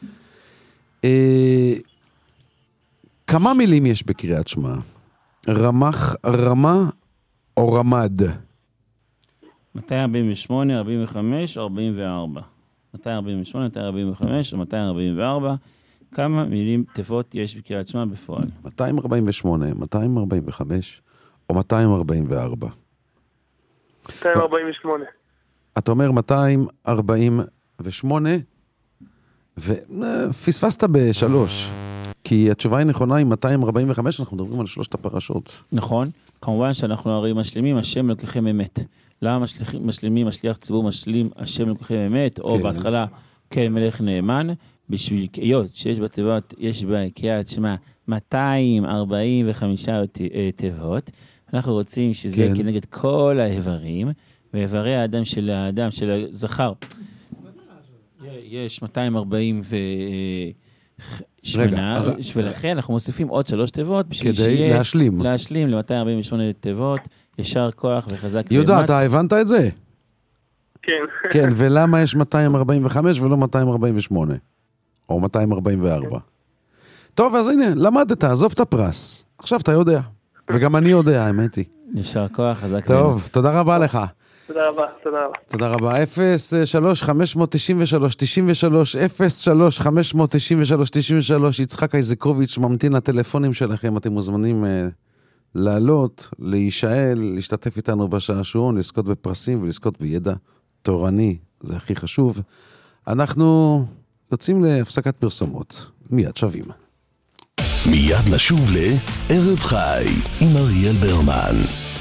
[SPEAKER 8] כמה מילים יש בקריאת שמע? רמ"ח, רמה או רמד?
[SPEAKER 11] מאתיים ארבעים ושמונה, ארבעים וחמש, ארבעים וארבע. מאתיים ארבעים ושמונה, מאתיים ארבעים וחמש, מאתיים ארבעים וארבע. כמה מילים תיבות יש בקריאת שמע בפועל?
[SPEAKER 8] מאתיים ארבעים ושמונה, מאתיים ארבעים וחמש או מאתיים ארבעים וארבע?
[SPEAKER 12] מאתיים ארבעים ושמונה.
[SPEAKER 8] אתה אומר מאתיים ארבעים ושמונה, ופספסת בשלוש, כי התשובה היא נכונה עם מאתיים ארבעים וחמש, אנחנו מדברים על שלושת הפרשות.
[SPEAKER 11] נכון, כמובן שאנחנו הרי משלימים, השם אלוקיכם אמת. למה משלימים, השליח ציבור משלים, השם אלוקיכם אמת, או בהתחלה, כן, מלך נאמן, בשביל היות שיש בתיבות, יש בקריאת שמע מאתיים ארבעים וחמש תיבות, אנחנו רוצים שזה יהיה כנגד כל האיברים, ואיברי האדם של האדם של הזכר, יש מאתיים ארבעים ושמונה, ולכן אנחנו מוסיפים עוד שלוש תיבות,
[SPEAKER 8] כדי להשלים.
[SPEAKER 11] להשלים ל-מאתיים ארבעים ושמונה תיבות, ישר כוח וחזק.
[SPEAKER 8] יהודה, אתה הבנת את זה?
[SPEAKER 12] כן.
[SPEAKER 8] כן, ולמה יש מאתיים ארבעים וחמש ולא מאתיים ארבעים ושמונה? או מאתיים ארבעים וארבע. טוב, אז הנה, למדת, עזוב את הפרס. עכשיו אתה יודע. וגם אני יודע, האמת היא.
[SPEAKER 11] ישר כוח, חזק.
[SPEAKER 8] טוב, תודה רבה לך.
[SPEAKER 12] תודה רבה, תודה רבה.
[SPEAKER 8] תודה רבה. אפס שלוש חמש תשע שלוש תשע שלוש אפס שלוש חמש תשע שלוש תשע שלוש. יצחק איזקוביץ' ממתין לטלפונים שלכם. אתם מוזמנים uh, לעלות, להישאל, להשתתף איתנו בשעשועון, לזכות בפרסים ולזכות בידע תורני. זה הכי חשוב. אנחנו יוצאים להפסקת פרסומות. מיד שווים.
[SPEAKER 4] מיד נשוב לערב חי עם אריאל ברמן.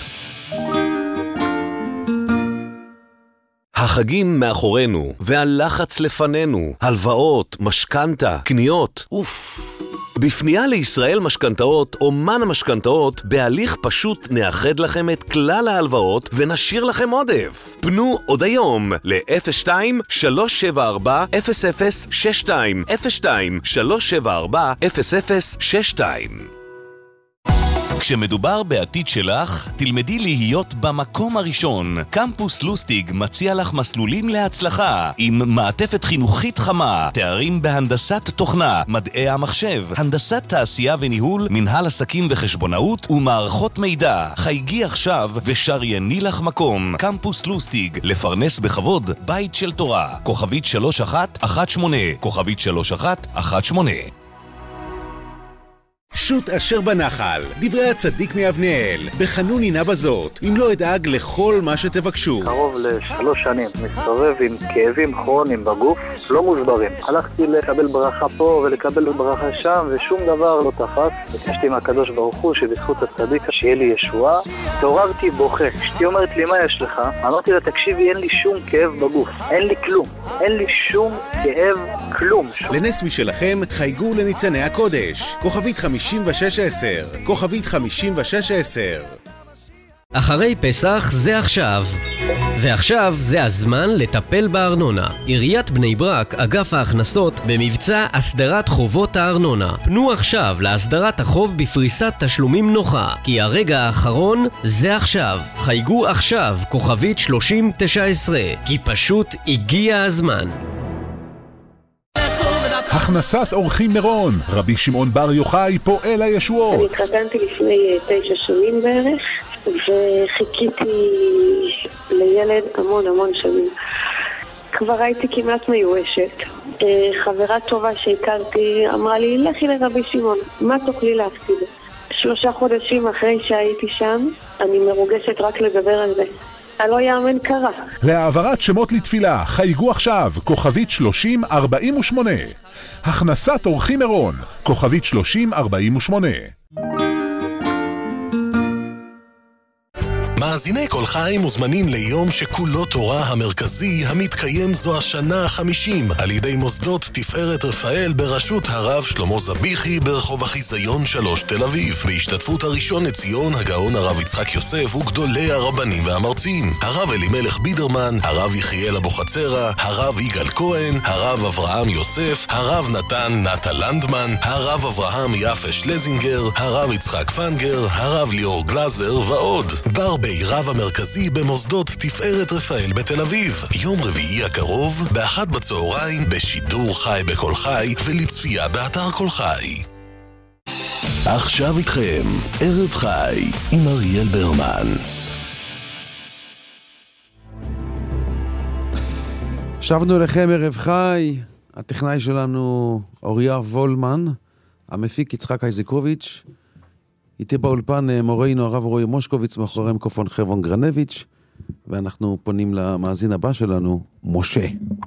[SPEAKER 4] החגים מאחורינו, והלחץ לפנינו, הלוואות, משכנתה, קניות, אוף. בפנייה לישראל משכנתאות, אומן המשכנתאות, בהליך פשוט נאחד לכם את כלל ההלוואות ונשאיר לכם עודף. פנו עוד היום ל-אפס שתיים שלוש שבע ארבע אפס אפס שש שתיים אפס שתיים שלוש שבע ארבע אפס אפס שש שתיים. כשמדובר בעתיד שלך, תלמדי להיות במקום הראשון. קמפוס לוסטיג מציע לך מסלולים להצלחה, עם מעטפת חינוכית חמה, תארים בהנדסת תוכנה, מדעי המחשב, הנדסת תעשייה וניהול, מנהל עסקים וחשבונאות ומערכות מידע. חייגי עכשיו ושרייני לך מקום. קמפוס לוסטיג, לפרנס בכבוד, בית של תורה. כוכבית שלוש אחת אחת שמונה, כוכבית שלוש אחת אחת שמונה.
[SPEAKER 13] שוט אשר בנחל, דברי הצדיק מאבנאל, בחנון הנה בזאת, אם לא אדאג לכל מה שתבקשו.
[SPEAKER 14] קרוב לשלוש שנים, מסתובב עם כאבים כרוניים בגוף, לא מוסברים. הלכתי לקבל ברכה פה ולקבל ברכה שם, ושום דבר לא תפס. ביקשתי מהקדוש ברוך הוא שבזכות הצדיק שיהיה לי ישועה. תעוררתי בוכה. אשתי אומרת לי, מה יש לך? אמרתי לה, תקשיבי, אין לי שום כאב בגוף. אין לי כלום. אין לי שום כאב, כלום.
[SPEAKER 13] לנס משלכם, חייגו לניצני הקודש. כוכבית חמישים ושש עשר. כוכבית חמישים ושש עשר.
[SPEAKER 15] אחרי פסח זה עכשיו. ועכשיו זה הזמן לטפל בארנונה. עיריית בני ברק, אגף ההכנסות, במבצע הסדרת חובות הארנונה. פנו עכשיו להסדרת החוב בפריסת תשלומים נוחה, כי הרגע האחרון זה עכשיו. חייגו עכשיו, כוכבית שלושים תשע עשרה, כי פשוט הגיע הזמן.
[SPEAKER 16] הכנסת אורחים מירון, רבי שמעון בר יוחאי פועל הישועות.
[SPEAKER 17] אני התחתנתי לפני תשע שנים בערך, וחיכיתי לילד המון המון שנים. כבר הייתי כמעט מיואשת. חברה טובה שהכרתי אמרה לי, לכי לרבי שמעון, מה תוכלי להפסיד? שלושה חודשים אחרי שהייתי שם, אני מרוגשת רק לדבר על זה. הלא יאמן קרה.
[SPEAKER 16] להעברת שמות לתפילה, חייגו עכשיו, כוכבית שלושים ארבעים ושמונה. הכנסת אורחים מירון, כוכבית שלושים ארבעים ושמונה.
[SPEAKER 4] מאזיני כל חי מוזמנים ליום שכולו תורה המרכזי המתקיים זו השנה החמישים על ידי מוסדות תפארת רפאל בראשות הרב שלמה זביחי ברחוב החיזיון שלוש תל אביב, בהשתתפות הראשון לציון הגאון הרב יצחק יוסף וגדולי הרבנים והמרצים, הרב אלימלך בידרמן, הרב יחיאל אבוחצירא, הרב יגאל כהן, הרב אברהם יוסף, הרב נתן נטה לנדמן, הרב אברהם יפה שלזינגר, הרב יצחק פנגר, הרב ליאור גלזר ועוד. ברבי רב המרכזי במוסדות תפארת רפאל בתל אביב, יום רביעי הקרוב באחת בצהריים בשידור חי בכל חי ולצפייה באתר כל חי. עכשיו איתכם ערב חי עם אריאל ברמן.
[SPEAKER 8] שבנו לכם ערב חי, הטכנאי שלנו אוריה וולמן, המפיק יצחק איזקוביץ', איתי באולפן מורנו הרב רועי מושקוביץ, מאחורי מיקרופון חרבון גרנביץ', ואנחנו פונים למאזין הבא שלנו, משה.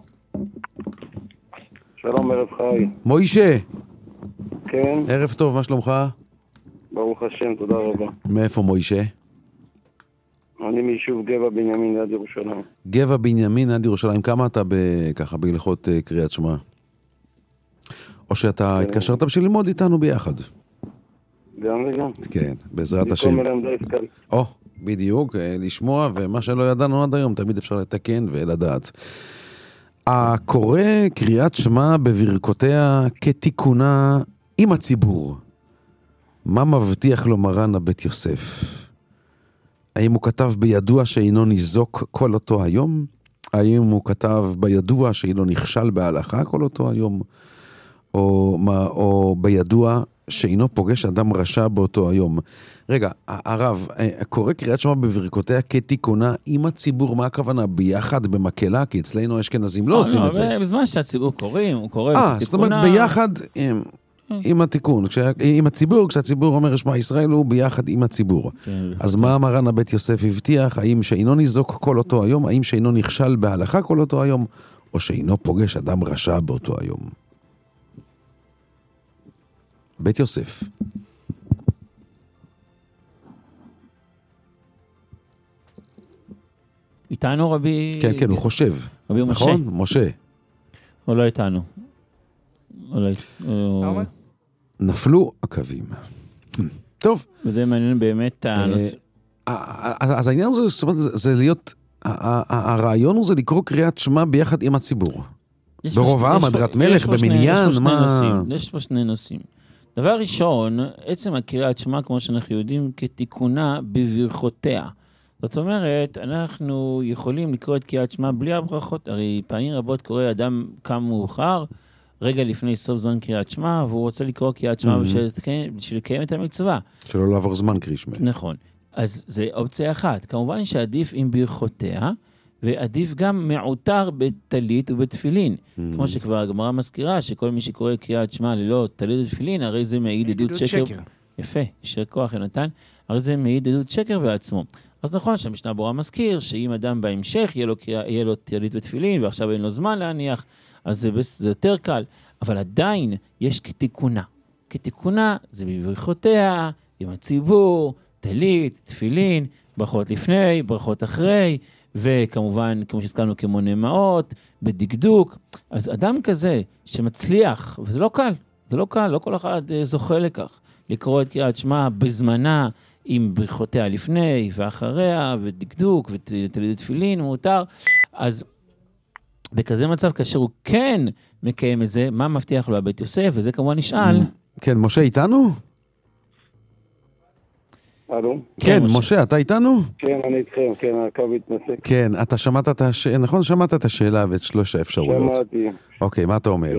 [SPEAKER 18] שלום, ערב חי.
[SPEAKER 8] מוישה.
[SPEAKER 18] כן.
[SPEAKER 8] ערב טוב, מה שלומך?
[SPEAKER 18] ברוך השם, תודה רבה.
[SPEAKER 8] מאיפה מוישה?
[SPEAKER 18] אני מיישוב גבע בנימין עד ירושלים.
[SPEAKER 8] גבע בנימין עד ירושלים, כמה אתה ככה בהלכות קריאת שמע? או שאתה התקשרת בשביל ללמוד איתנו ביחד?
[SPEAKER 18] גם וגם.
[SPEAKER 8] כן, בעזרת השם.
[SPEAKER 18] מכל מלמדי השכלתי.
[SPEAKER 8] או, בדיוק, לשמוע, ומה שלא ידענו עד היום, תמיד אפשר לתקן ולדעת. הקורא קריאת שמע בברכותיה כתיקונה עם הציבור. מה מבטיח לו מרן הבית יוסף? האם הוא כתב בידוע שאינו ניזוק כל אותו היום? האם הוא כתב בידוע שאינו נכשל בהלכה כל אותו היום? או, מה, או בידוע שאינו פוגש אדם רשע באותו היום. רגע, הרב, קורא קריאת שמע בברכותיה כתיקונה עם הציבור, מה הכוונה? ביחד במקהלה? כי אצלנו אשכנזים לא עושים את זה.
[SPEAKER 11] בזמן שהציבור קוראים, הוא קורא
[SPEAKER 8] בתיקונה. אה, זאת אומרת, ביחד עם התיקון, עם הציבור, כשהציבור אומר שמע ישראל הוא ביחד עם הציבור. אז מה מרן הבית יוסף הבטיח? האם שאינו ניזוק כל אותו היום? האם שאינו נכשל בהלכה כל אותו היום? או שאינו פוגש אדם רשע באותו היום? בית יוסף.
[SPEAKER 11] איתנו רבי...
[SPEAKER 8] כן, כן, הוא חושב.
[SPEAKER 11] רבי משה.
[SPEAKER 8] נכון? משה.
[SPEAKER 11] או לא איתנו. או לא...
[SPEAKER 8] נפלו הקווים. טוב.
[SPEAKER 11] וזה מעניין באמת...
[SPEAKER 8] אז העניין הזה, זאת אומרת, זה להיות... הרעיון הוא זה לקרוא קריאת שמע ביחד עם הציבור. ברובעם, הדרת מלך, במניין, מה...
[SPEAKER 11] יש פה שני נושאים. דבר ראשון, עצם הקריאת שמע, כמו שאנחנו יודעים, כתיקונה בברכותיה. זאת אומרת, אנחנו יכולים לקרוא את קריאת שמע בלי הברכות, הרי פעמים רבות קורא אדם קם מאוחר, רגע לפני סוף זמן קריאת שמע, והוא רוצה לקרוא קריאת שמע בשביל לקיים את המצווה.
[SPEAKER 8] שלא לעבור זמן קריאת שמע.
[SPEAKER 11] נכון. אז זה אופציה אחת. כמובן שעדיף עם ברכותיה, ועדיף גם מעוטר בטלית ובתפילין. Mm-hmm. כמו שכבר הגמרא מזכירה, שכל מי שקורא קריאת שמע ללא טלית ותפילין, הרי זה מעיד עדות שקר. שקר. יפה, ישר כוח יונתן, הרי זה מעיד עדות שקר בעצמו. אז נכון שהמשנה ברורה מזכיר, שאם אדם בהמשך יהיה לו, יהיה לו טלית ותפילין, ועכשיו אין לו זמן להניח, אז זה, זה יותר קל. אבל עדיין יש כתיקונה. כתיקונה זה בברכותיה, עם הציבור, טלית, תפילין, ברכות לפני, ברכות אחרי, וכמובן, כמו שהזכרנו, כמונה מעות, בדקדוק. אז אדם כזה שמצליח, וזה לא קל, זה לא קל, לא כל אחד זוכה לכך, לקרוא את קריאת שמע בזמנה, עם ברכותיה לפני ואחריה, ודקדוק, ותלית תפילין, מותר. אז בכזה מצב, כאשר הוא כן מקיים את זה, מה מבטיח לו הבית יוסף? וזה כמובן נשאל.
[SPEAKER 8] כן, משה איתנו?
[SPEAKER 18] אלו?
[SPEAKER 8] כן, משה, אתה איתנו?
[SPEAKER 18] כן, אני איתכם, כן, הקו התנסק.
[SPEAKER 8] כן, אתה שמעת את השאלה, נכון? שמעת את השאלה ואת שלוש האפשרויות.
[SPEAKER 18] שמעתי.
[SPEAKER 8] אוקיי, מה אתה אומר?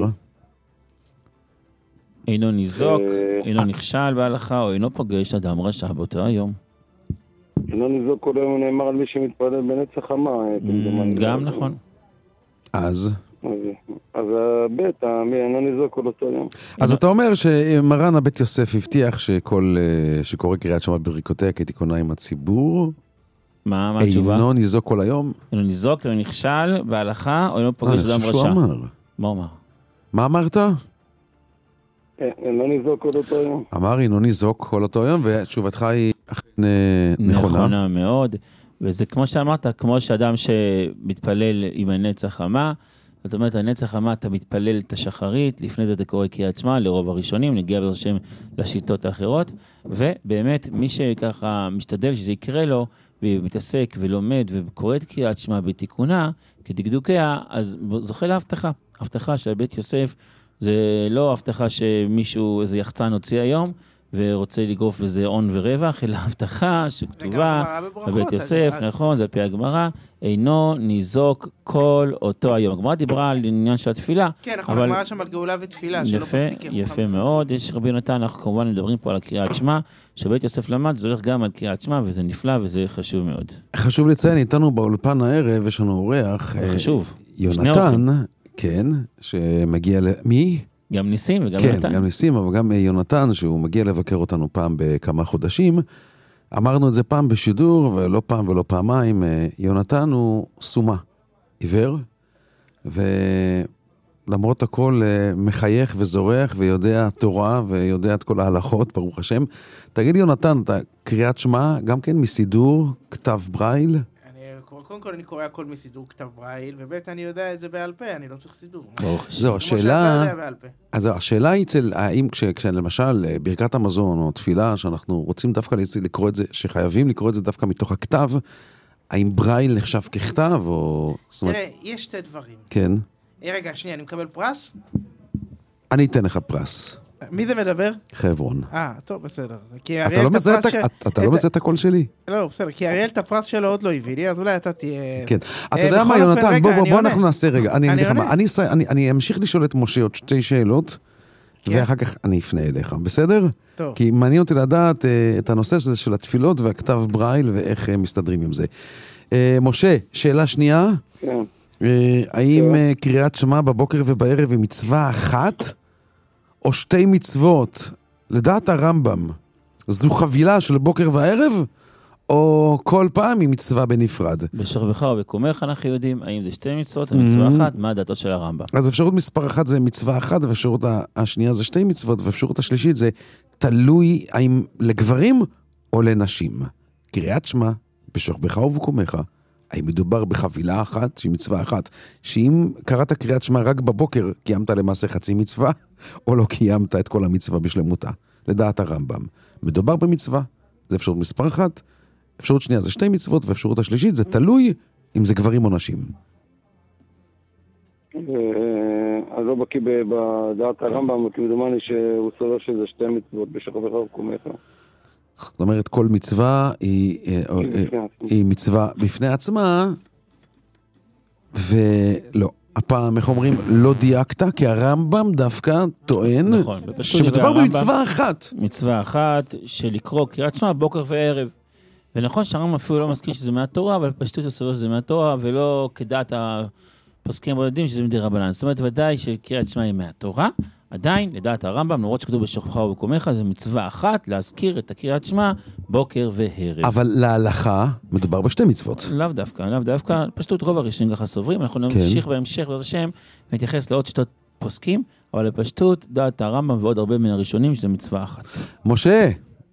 [SPEAKER 11] אינו ניזוק, אינו נכשל בהלכה, או אינו פוגש אדם רשע באותו היום.
[SPEAKER 18] אינו ניזוק כל היום נאמר על מי שמתפלל בנצח חמה.
[SPEAKER 11] גם נכון.
[SPEAKER 8] אז?
[SPEAKER 18] אז הבית, אינו ניזוק כל אותו יום.
[SPEAKER 8] אז אתה אומר שמרן הבית יוסף הבטיח שכל, שקורא קריאת שמע בברכותיה כתיקונה עם הציבור,
[SPEAKER 11] מה, מה התשובה?
[SPEAKER 8] אינו ניזוק כל היום?
[SPEAKER 11] אינו ניזוק, אינו נכשל בהלכה, או אינו פוגש אדם רשע.
[SPEAKER 8] שהוא אמר.
[SPEAKER 11] מה אמר?
[SPEAKER 8] מה אמרת?
[SPEAKER 18] אינו ניזוק כל אותו יום.
[SPEAKER 8] אמר אינו ניזוק כל אותו יום, ותשובתך היא נכונה.
[SPEAKER 11] נכונה מאוד, וזה כמו שאמרת, כמו שאדם שמתפלל עם הנצח חמה, זאת אומרת, הנצח חמה אתה מתפלל את השחרית, לפני זה אתה קורא קריאת שמע, לרוב הראשונים, נגיע בעזרת השם לשיטות האחרות, ובאמת מי שככה משתדל שזה יקרה לו, ומתעסק ולומד וקורא את קריאת שמע בתיקונה, כדקדוקיה, אז זוכה להבטחה. הבטחה של בית יוסף, זה לא הבטחה שמישהו, איזה יחצן הוציא היום, ורוצה לגרוף בזה עון ורווח, אלא הבטחה שכתובה בבית יוסף, נכון, זה על פי הגמרא, אינו ניזוק כל אותו היום. הגמרא דיברה על עניין של התפילה.
[SPEAKER 10] כן, נכון, הגמרא שם על גאולה ותפילה, שלא
[SPEAKER 11] בפיקר. יפה מאוד, יש רבי יונתן, אנחנו כמובן מדברים פה על הקריאת שמע, שבית יוסף למד, זה הולך גם על קריאת שמע, וזה נפלא וזה חשוב מאוד.
[SPEAKER 8] חשוב לציין, איתנו באולפן הערב, יש לנו אורח,
[SPEAKER 11] חשוב.
[SPEAKER 8] יונתן, כן, שמגיע ל... מי?
[SPEAKER 11] גם ניסים וגם
[SPEAKER 8] כן,
[SPEAKER 11] יונתן.
[SPEAKER 8] כן, גם ניסים, אבל גם יונתן, שהוא מגיע לבקר אותנו פעם בכמה חודשים. אמרנו את זה פעם בשידור, ולא פעם ולא פעמיים. יונתן הוא סומה, עיוור, ולמרות הכל מחייך וזורח, ויודע תורה, ויודע את כל ההלכות, ברוך השם. תגיד יונתן, אתה קריאת שמע, גם כן מסידור, כתב ברייל?
[SPEAKER 10] קודם כל אני קורא הכל מסידור כתב ברייל, ובית אני יודע את זה בעל פה, אני לא צריך סידור.
[SPEAKER 8] זהו, השאלה... אז השאלה היא אצל, האם כשלמשל ברכת המזון או תפילה, שאנחנו רוצים דווקא לקרוא את זה, שחייבים לקרוא את זה דווקא מתוך הכתב, האם ברייל נחשב ככתב או...
[SPEAKER 10] תראה, יש שתי דברים.
[SPEAKER 8] כן.
[SPEAKER 10] רגע, שנייה, אני מקבל פרס?
[SPEAKER 8] אני אתן לך פרס.
[SPEAKER 10] מי זה מדבר?
[SPEAKER 8] חברון.
[SPEAKER 10] אה, טוב, בסדר.
[SPEAKER 8] אתה לא מזהה את הקול שלי?
[SPEAKER 10] לא, בסדר, כי אריאל את הפרס שלו עוד לא הביא לי, אז אולי אתה תהיה...
[SPEAKER 8] כן. אתה יודע מה, יונתן, בוא אנחנו נעשה רגע. אני אמשיך לשאול את משה עוד שתי שאלות, ואחר כך אני אפנה אליך, בסדר?
[SPEAKER 10] טוב.
[SPEAKER 8] כי מעניין אותי לדעת את הנושא הזה של התפילות והכתב ברייל ואיך הם מסתדרים עם זה. משה, שאלה שנייה.
[SPEAKER 18] כן.
[SPEAKER 8] האם קריאת שמע בבוקר ובערב היא מצווה אחת או שתי מצוות? לדעת הרמב"ם, זו חבילה של בוקר וערב או כל פעם היא מצווה בנפרד?
[SPEAKER 11] בשוכבך ובקומך אנחנו יודעים האם זה שתי מצוות או מצווה אחת, מה הדעתו של הרמב"ם.
[SPEAKER 8] אז אפשרות מספר אחת זה מצווה אחת, ואפשרות השנייה זה שתי מצוות, ואפשרות השלישית זה תלוי האם לגברים או לנשים. קריאת שמע בשוכבך ובקומך, האם מדובר בחבילה אחת שהיא מצווה אחת, שאם קראת קריאת שמע רק בבוקר קיימת למעשה חצי מצווה, או לא קיימת את כל המצווה בשלמותה, לדעת הרמב"ם. מדובר במצווה, זה אפשרות מספר אחת, אפשרות שנייה זה שתי מצוות, ואפשרות השלישית זה תלוי אם זה גברים או נשים.
[SPEAKER 18] אז לא בקיא בדעת הרמב"ם, כי מדומני שהוא סובר שזה שתי מצוות בשוכבך ובקומך.
[SPEAKER 8] זאת אומרת, כל מצווה היא, היא מצווה בפני עצמה, ולא. הפעם, איך אומרים, לא דייקת, כי הרמב"ם דווקא טוען
[SPEAKER 11] נכון,
[SPEAKER 8] שמדובר במצווה אחת.
[SPEAKER 11] מצווה אחת של לקרוא קריאת שמע בוקר וערב. ונכון שהרמב"ם אפילו לא מזכיר שזה מהתורה, אבל פשטות הסבר שזה מהתורה, ולא כדעת הפוסקים הבודדים שזה מדי רבנן. זאת אומרת, ודאי שקריאת שמע היא מהתורה, עדיין, לדעת הרמב"ם, למרות שכתוב בשוכבך ובקומך, זה מצווה אחת להזכיר את הקריאת שמע בוקר וערב.
[SPEAKER 8] אבל להלכה מדובר בשתי מצוות.
[SPEAKER 11] לאו דווקא, לאו דווקא, פשטות רוב הראשונים ככה סוברים, אנחנו נמשיך בהמשך בעזרת השם, נתייחס לעוד שיטות פוסקים, אבל לפשטות, דעת הרמב"ם ועוד הרבה מן הראשונים שזה מצווה אחת.
[SPEAKER 8] משה,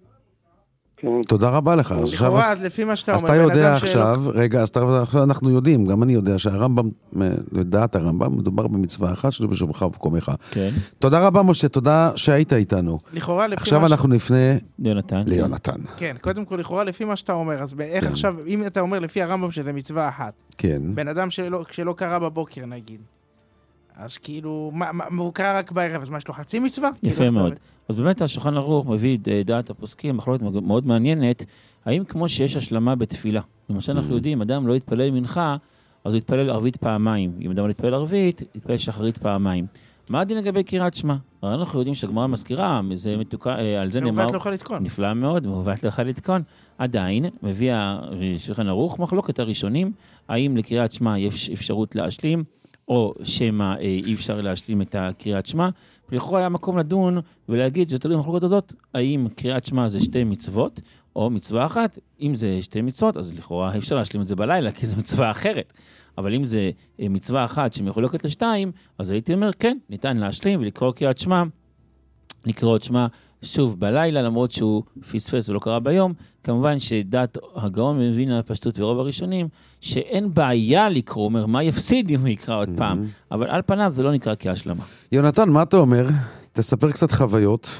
[SPEAKER 8] תודה רבה לך.
[SPEAKER 10] לכאורה, אז לפי מה שאתה אומר,
[SPEAKER 8] אז אתה יודע עכשיו, רגע, אז אנחנו יודעים, גם אני יודע שהרמב"ם, לדעת הרמב"ם, מדובר במצווה אחת שזה בשוכבך ובקומך. תודה רבה, משה, תודה שהיית איתנו.
[SPEAKER 10] לכאורה, לפי
[SPEAKER 8] עכשיו אנחנו נפנה ליונתן.
[SPEAKER 10] כן, קודם כל, לכאורה, לפי מה שאתה אומר, אז איך עכשיו, אם אתה אומר לפי הרמב"ם שזה מצווה אחת, בן אדם שלא קרא בבוקר, נגיד, אז כאילו, הוא קרא רק בערב, אז מה, יש לו חצי מצווה?
[SPEAKER 11] יפה מאוד. אז באמת השולחן ערוך מביא דעת הפוסקים, מחלוקת מאוד מעניינת, האם כמו שיש השלמה בתפילה, למשל אנחנו יודעים, אדם לא יתפלל מנחה, אז הוא יתפלל ערבית פעמיים, אם אדם לא יתפלל ערבית, יתפלל שחרית פעמיים. מה הדין לגבי קריאת שמע? הרי אנחנו יודעים שהגמרא מזכירה, זה מתוקה, על זה נאמר, נפלא מאוד, מעוות לא יכול לתקון. עדיין, מביא השולחן ערוך מחלוקת הראשונים, האם לקריאת שמע יש אפשרות להשלים, או שמה אי אפשר להשלים את הקריאת שמע, ולכאורה היה מקום לדון ולהגיד שתלוי במחלוקת הזאת, האם קריאת שמע זה שתי מצוות, או מצווה אחת. אם זה שתי מצוות, אז לכאורה אפשר להשלים את זה בלילה, כי זה מצווה אחרת. אבל אם זה מצווה אחת שמחולקת לשתיים, אז הייתי אומר, כן, ניתן להשלים ולקרוא קריאת שמע, לקרוא את שמע שוב בלילה, למרות שהוא פספס ולא קרא ביום. כמובן שדעת הגאון מבין הפשטות ורוב הראשונים, שאין בעיה לקרוא, אומר, מה יפסיד אם הוא יקרא עוד פעם? אבל על פניו זה לא נקרא כהשלמה.
[SPEAKER 8] יונתן, מה אתה אומר? תספר קצת חוויות.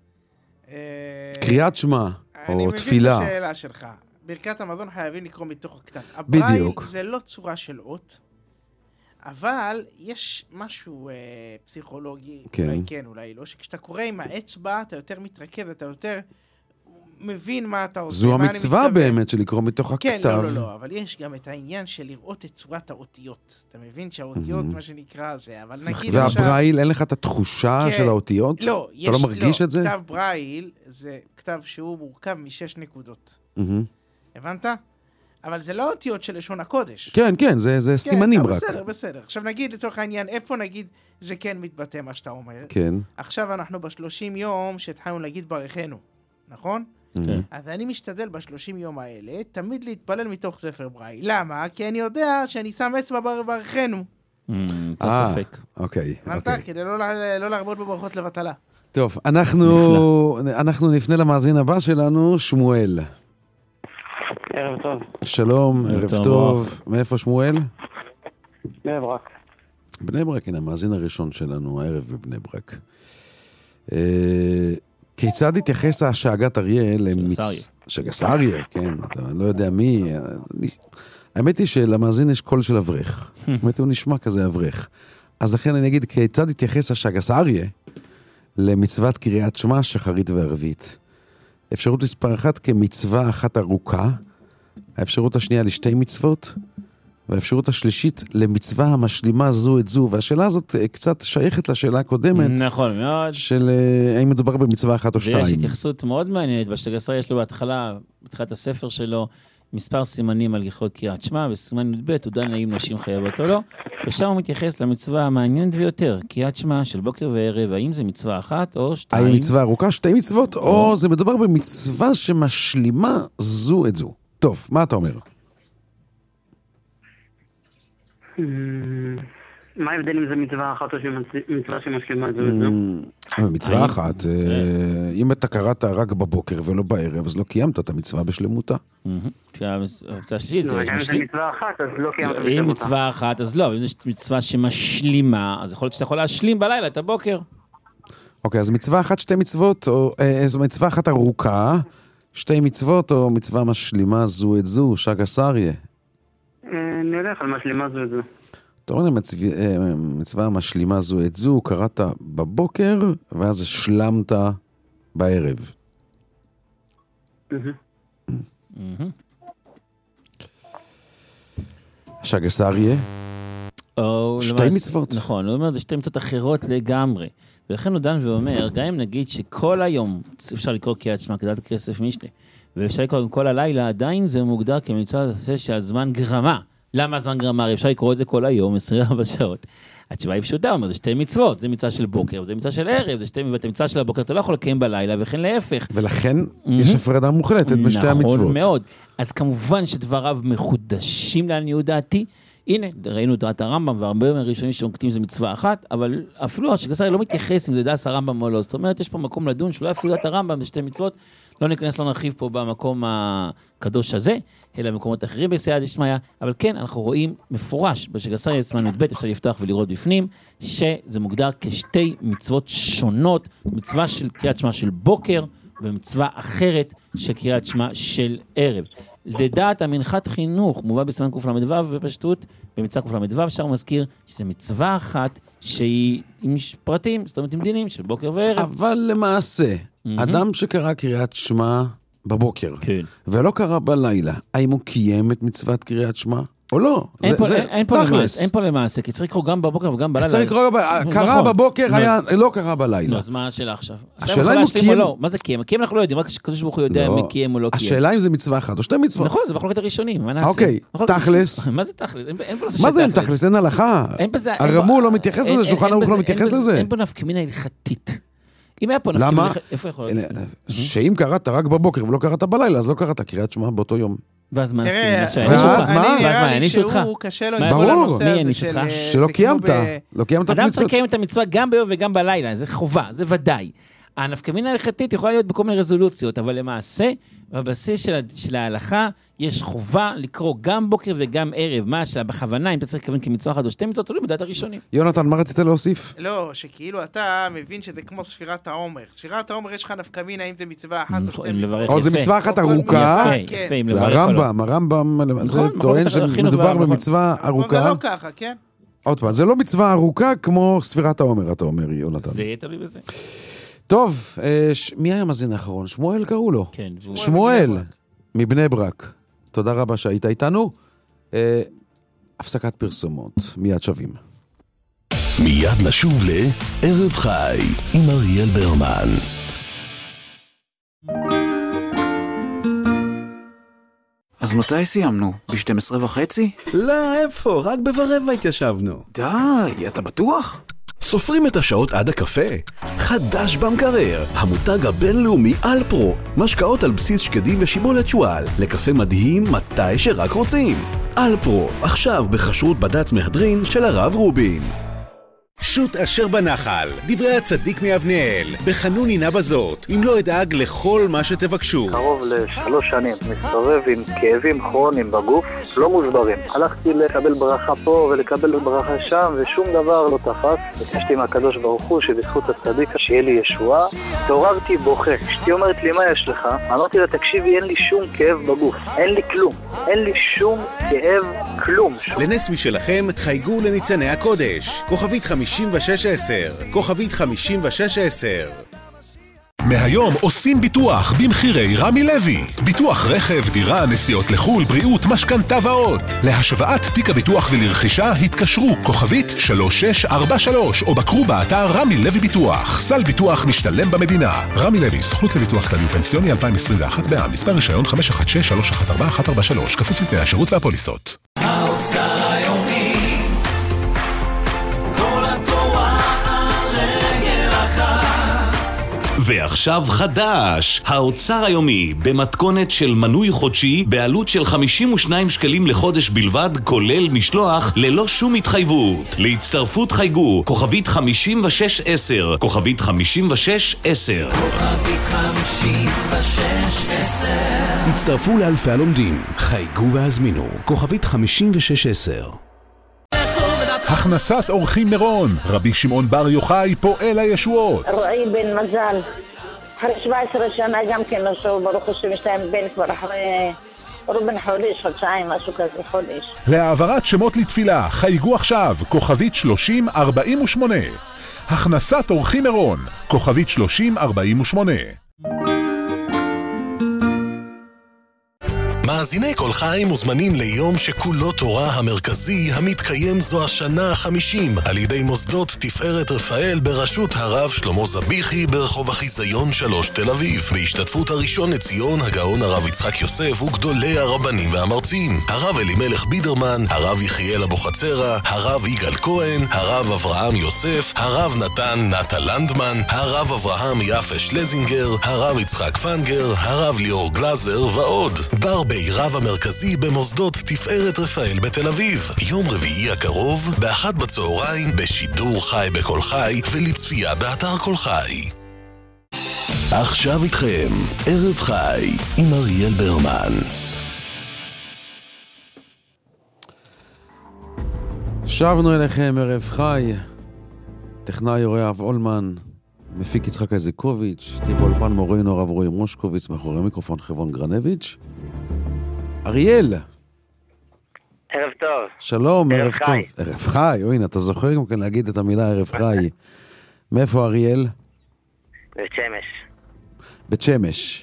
[SPEAKER 8] קריאת שמע, או תפילה.
[SPEAKER 10] אני מבין את השאלה שלך. ברכת המזון חייבים לקרוא מתוך הכתב. בדיוק. הברייל זה לא צורה של אות, אבל יש משהו אה, פסיכולוגי, כן. אולי כן, אולי לא, שכשאתה קורא עם האצבע, אתה יותר מתרכז, אתה יותר מבין מה אתה עושה.
[SPEAKER 8] זו המצווה באמת של לקרוא מתוך
[SPEAKER 10] כן,
[SPEAKER 8] הכתב.
[SPEAKER 10] כן, לא, לא, לא, אבל יש גם את העניין של לראות את צורת האותיות. אתה מבין שהאותיות, mm-hmm. מה שנקרא זה, אבל נגיד
[SPEAKER 8] והברייל,
[SPEAKER 10] עכשיו...
[SPEAKER 8] אין לך את התחושה כן, של האותיות?
[SPEAKER 10] לא,
[SPEAKER 8] אתה
[SPEAKER 10] יש,
[SPEAKER 8] לא מרגיש
[SPEAKER 10] לא,
[SPEAKER 8] את זה?
[SPEAKER 10] כתב ברייל זה כתב שהוא מורכב משש נקודות.
[SPEAKER 8] Mm-hmm.
[SPEAKER 10] הבנת? אבל זה לא אותיות של לשון הקודש.
[SPEAKER 8] כן, כן, זה, זה
[SPEAKER 10] כן,
[SPEAKER 8] סימנים
[SPEAKER 10] לא,
[SPEAKER 8] רק.
[SPEAKER 10] בסדר, בסדר. עכשיו נגיד לצורך העניין, איפה נגיד זה כן מתבטא מה שאתה אומר?
[SPEAKER 8] כן.
[SPEAKER 10] עכשיו אנחנו בשלושים יום שהתחלנו להגיד ברכנו, נכון?
[SPEAKER 11] כן.
[SPEAKER 10] אז אני משתדל בשלושים יום האלה תמיד להתפלל מתוך ספר ברייל. למה? כי אני יודע שאני שם אצבע ברכנו.
[SPEAKER 11] אתה ספק.
[SPEAKER 8] אוקיי,
[SPEAKER 10] אוקיי. כדי לא, לא להרבות בברכות לבטלה.
[SPEAKER 8] טוב, אנחנו, אנחנו נפנה למאזין הבא שלנו, שמואל.
[SPEAKER 18] ערב טוב.
[SPEAKER 8] שלום, ערב טוב. מאיפה שמואל?
[SPEAKER 18] בני ברק.
[SPEAKER 8] בני ברק, הנה, המאזין הראשון שלנו, הערב בבני ברק. כיצד התייחס השאגת אריה למצ... שאגת אריה, כן, אתה לא יודע מי. האמת היא שלמאזין יש קול של אברך. האמת הוא נשמע כזה אברך. אז לכן אני אגיד, כיצד התייחס השאגת אריה למצוות קריאת שמע, שחרית וערבית? אפשרות מספר אחת כמצווה אחת ארוכה, האפשרות השנייה לשתי מצוות, והאפשרות השלישית למצווה המשלימה זו את זו, והשאלה הזאת קצת שייכת לשאלה הקודמת.
[SPEAKER 11] נכון, מאוד.
[SPEAKER 8] של האם מדובר במצווה אחת או שתיים.
[SPEAKER 11] ויש התייחסות מאוד מעניינת, בשגסר יש לו בהתחלה, בתחילת הספר שלו, מספר סימנים על הלכות קריאת שמע, וסימן י"ב הוא דן האם נשים חייבות או לא, ושם הוא מתייחס למצווה המעניינת ביותר, קריאת שמע של בוקר וערב, האם זה מצווה אחת או שתיים?
[SPEAKER 8] האם מצווה ארוכה, שתי מצוות, או זה מדובר במצווה שמשלימה זו את זו. טוב, מה אתה אומר?
[SPEAKER 19] מה ההבדל אם זה מצווה אחת או מצווה שמשלימה זו את זו?
[SPEAKER 8] מצווה אחת, אם אתה קראת רק בבוקר ולא בערב, אז לא קיימת את המצווה בשלמותה.
[SPEAKER 19] אם זה מצווה אחת, אז לא קיימת בשלמותה.
[SPEAKER 11] אם מצווה אחת, אז לא. אם זה מצווה שמשלימה, אז יכול להיות שאתה יכול להשלים בלילה את הבוקר.
[SPEAKER 8] אוקיי, אז מצווה אחת, שתי מצוות, או זו מצווה אחת ארוכה, שתי מצוות, או מצווה משלימה זו את זו, שג אסריה.
[SPEAKER 19] נלך על משלימה זו את זו.
[SPEAKER 8] אתה רואה, מצווה משלימה זו את זו, קראת בבוקר, ואז השלמת בערב. שג אסריה? שתי מצוות.
[SPEAKER 11] נכון, הוא אומר, זה שתי מצוות אחרות לגמרי. ולכן הוא דן ואומר, גם אם נגיד שכל היום אפשר לקרוא קריאת שמע, כדת כסף משנה, ואפשר לקרוא כל הלילה, עדיין זה מוגדר כמצווה שהזמן גרמה. למה הזמן גרמה? אפשר לקרוא את זה כל היום, עשרים וארבע שעות. התשובה היא פשוטה, אומר, זה שתי מצוות, זה מצווה של בוקר, זה מצווה של ערב, זה שתי מצווה של הבוקר, אתה לא יכול לקיים בלילה, וכן להפך.
[SPEAKER 8] ולכן יש הפרדה מוחלטת בשתי המצוות.
[SPEAKER 11] נכון מאוד. אז כמובן שדבריו מחודשים לעניות דעתי, הנה, ראינו את דעת הרמב"ם, והרבה מהראשונים שנוקטים זה מצווה אחת, אבל אפילו השגסר לא מתייחס אם זה דעת הרמב"ם או לא. זאת אומרת, יש פה מקום לדון שלא אפילו דעת הרמב"ם, זה שתי מצוות, לא ניכנס, לא נרחיב פה במקום הקדוש הזה, אלא במקומות אחרים בסייעתא דשמיא, אבל כן, אנחנו רואים מפורש, בשגסר סימן י"ב, אפשר לפתוח ולראות בפנים, שזה מוגדר כשתי מצוות שונות, מצווה של קריאת שמע של בוקר, ומצווה אחרת של קריאת שמע של ערב. לדעת המנחת חינוך, מובא בסימן קל"ו בפשטות, במצווה קל"ו, שם הוא מזכיר שזה מצווה אחת שהיא עם פרטים, זאת אומרת עם דינים של בוקר וערב.
[SPEAKER 8] אבל למעשה, אדם שקרא קריאת שמע בבוקר, ולא קרא בלילה, האם הוא קיים את מצוות קריאת שמע? או לא?
[SPEAKER 11] אין פה למעשה, כי צריך לקרוא גם בבוקר וגם בלילה.
[SPEAKER 8] צריך לקרוא, קרא בבוקר, לא קרא בלילה.
[SPEAKER 11] אז מה השאלה עכשיו?
[SPEAKER 8] השאלה אם הוא קיים...
[SPEAKER 11] מה זה קיים? קיים אנחנו לא יודעים, רק שקדוש ברוך הוא יודע מי קיים או לא קיים.
[SPEAKER 8] השאלה אם זה מצווה אחת או שתי מצוות.
[SPEAKER 11] נכון, זה מחלוקת הראשונים, מה נעשה?
[SPEAKER 8] אוקיי, תכלס.
[SPEAKER 11] מה זה תכלס?
[SPEAKER 8] מה זה אין תכלס? אין הלכה. הרמ"א לא מתייחס לזה, שולחן ערוך לא מתייחס לזה.
[SPEAKER 11] אין פה נפקא מינה הלכתית. אם היה פה נפקא
[SPEAKER 8] מינה,
[SPEAKER 11] איפה יכול
[SPEAKER 8] להיות? שאם קראת רק בבוקר ולא קראת בלילה, אז לא קראת קריאת שמע באותו יום.
[SPEAKER 11] ואז מה?
[SPEAKER 8] ואז מה?
[SPEAKER 10] נראה לי שהוא קשה לו עם כל הנושא הזה של...
[SPEAKER 8] שלא קיימת, לא קיימת את
[SPEAKER 11] המצווה. אדם צריך לקיים את המצווה גם ביום וגם בלילה, זה חובה, זה ודאי. הנפקא מינה ההלכתית יכולה להיות בכל מיני רזולוציות, אבל למעשה, בבסיס של ההלכה, יש חובה לקרוא גם בוקר וגם ערב. מה שלה בכוונה, אם אתה צריך לכוון כמצווה אחת או שתי מצוות, תלוי בדעת הראשונים.
[SPEAKER 8] יונתן, מה רצית להוסיף?
[SPEAKER 10] לא, שכאילו אתה מבין שזה כמו ספירת העומר. ספירת העומר יש לך נפקא מינה, אם זה מצווה אחת או שתי מצוות.
[SPEAKER 8] או זה מצווה אחת ארוכה. זה הרמב"ם, הרמב"ם, זה טוען שמדובר במצווה ארוכה.
[SPEAKER 10] זה לא ככה, כן?
[SPEAKER 8] עוד פעם, זה לא מצווה ארוכה כמו ספירת העומר, אתה אומר, יונתן.
[SPEAKER 11] זה תלוי בזה.
[SPEAKER 8] טוב, מי היה המאזין האחרון? שמואל קראו לו.
[SPEAKER 11] כן.
[SPEAKER 8] שמואל, מבני ברק. תודה רבה שהיית איתנו. הפסקת פרסומות, מיד שווים.
[SPEAKER 4] מיד נשוב לערב חי עם אריאל ברמן.
[SPEAKER 20] אז מתי סיימנו? ב-שתים עשרה וחצי?
[SPEAKER 21] לא, איפה? רק ברבע התיישבנו.
[SPEAKER 20] די, אתה בטוח?
[SPEAKER 4] סופרים את השעות עד הקפה? חדש במקרר, המותג הבינלאומי אלפרו, משקאות על בסיס שקדים ושיבולת שואל, לקפה מדהים מתי שרק רוצים. אלפרו, עכשיו בחשרות בד"ץ מהדרין של הרב רובין.
[SPEAKER 13] שוט אשר בנחל, דברי הצדיק מאבנאל, בחנון הנה בזאת, אם לא אדאג לכל מה שתבקשו.
[SPEAKER 14] קרוב לשלוש שנים, מסתובב עם כאבים כרוניים בגוף, לא מוסברים. הלכתי לקבל ברכה פה ולקבל ברכה שם, ושום דבר לא תפס. ביקשתי מהקדוש ברוך הוא שבזכות הצדיק שיהיה לי ישועה. תעוררתי בוכה. אשתי אומרת לי, מה יש לך? אמרתי לה, תקשיבי, אין לי שום כאב בגוף. אין לי כלום. אין לי שום כאב, כלום.
[SPEAKER 13] לנס משלכם, חייגו לניצני הקודש. כוכבית חמישים ושש עשר. כוכבית חמישים ושש עשר.
[SPEAKER 16] מהיום עושים ביטוח במחירי רמי לוי. ביטוח רכב, דירה, נסיעות לחול, בריאות, משכנתה ועוד. להשוואת תיק הביטוח ולרכישה התקשרו כוכבית שלוש שש ארבע שלוש או בקרו באתר רמי לוי ביטוח. סל ביטוח משתלם במדינה. רמי לוי, סוכנות לביטוח כללי ופנסיוני אלפיים עשרים ואחת בע"מ. מספר רישיון חמש אחת שש שלוש אחת ארבע אחת ארבע שלוש. כפוף לתנאי השירות והפוליסות.
[SPEAKER 6] האוצר היומי, כל התורה על רגל אחת.
[SPEAKER 13] ועכשיו חדש, האוצר היומי, במתכונת של מנוי חודשי, בעלות של חמישים ושניים שקלים לחודש בלבד, כולל משלוח, ללא שום התחייבות. להצטרפות חייגו, כוכבית חמישים ושש עשר, כוכבית חמישים ושש עשר.
[SPEAKER 6] כוכבית חמישים ושש עשר.
[SPEAKER 13] הצטרפו לאלפי הלומדים, חייגו והזמינו, כוכבית חמישים ושש עשר.
[SPEAKER 16] הכנסת אורחים מירון, רבי שמעון בר יוחאי פועל הישועות.
[SPEAKER 2] רועי בן מזל, אחרי שבע עשרה שנה גם כן לא שוב, ברוך השם יש להם בן כבר אחרי רובן חודש, חודשיים, משהו כזה חודש.
[SPEAKER 16] להעברת שמות לתפילה, חייגו עכשיו, כוכבית שלושים ארבעים ושמונה. הכנסת אורחים מירון, כוכבית שלושים ארבעים ושמונה.
[SPEAKER 4] מאזיני כל חי מוזמנים ליום שכולו תורה המרכזי המתקיים זו השנה החמישים על ידי מוסדות תפארת רפאל בראשות הרב שלמה זביחי ברחוב החיזיון שלוש תל אביב, בהשתתפות הראשון לציון הגאון הרב יצחק יוסף וגדולי הרבנים והמרצים, הרב אלימלך בידרמן, הרב יחיאל אבוחצירא, הרב יגאל כהן, הרב אברהם יוסף, הרב נתן נטה לנדמן, הרב אברהם יפה שלזינגר, הרב יצחק פנגר, הרב ליאור גלזר ועוד. ברבי רב המרכזי במוסדות תפארת רפאל בתל אביב, יום רביעי הקרוב באחת בצהריים בשידור חי בכל חי ולצפייה באתר כל חי. עכשיו איתכם ערב חי עם אריאל ברמן.
[SPEAKER 8] שבנו אליכם ערב חי, טכנאי אוהב אולמן, מפיק יצחק איזקוביץ', באולפן מורנו הרב רועי מושקוביץ, מאחורי מיקרופון חברון גרנביץ'. אריאל.
[SPEAKER 22] ערב טוב.
[SPEAKER 8] שלום, ערב, ערב טוב. ערב חי, אוי, אתה זוכר גם כן להגיד את המילה ערב חי. מאיפה אריאל?
[SPEAKER 22] בית שמש.
[SPEAKER 8] בית שמש.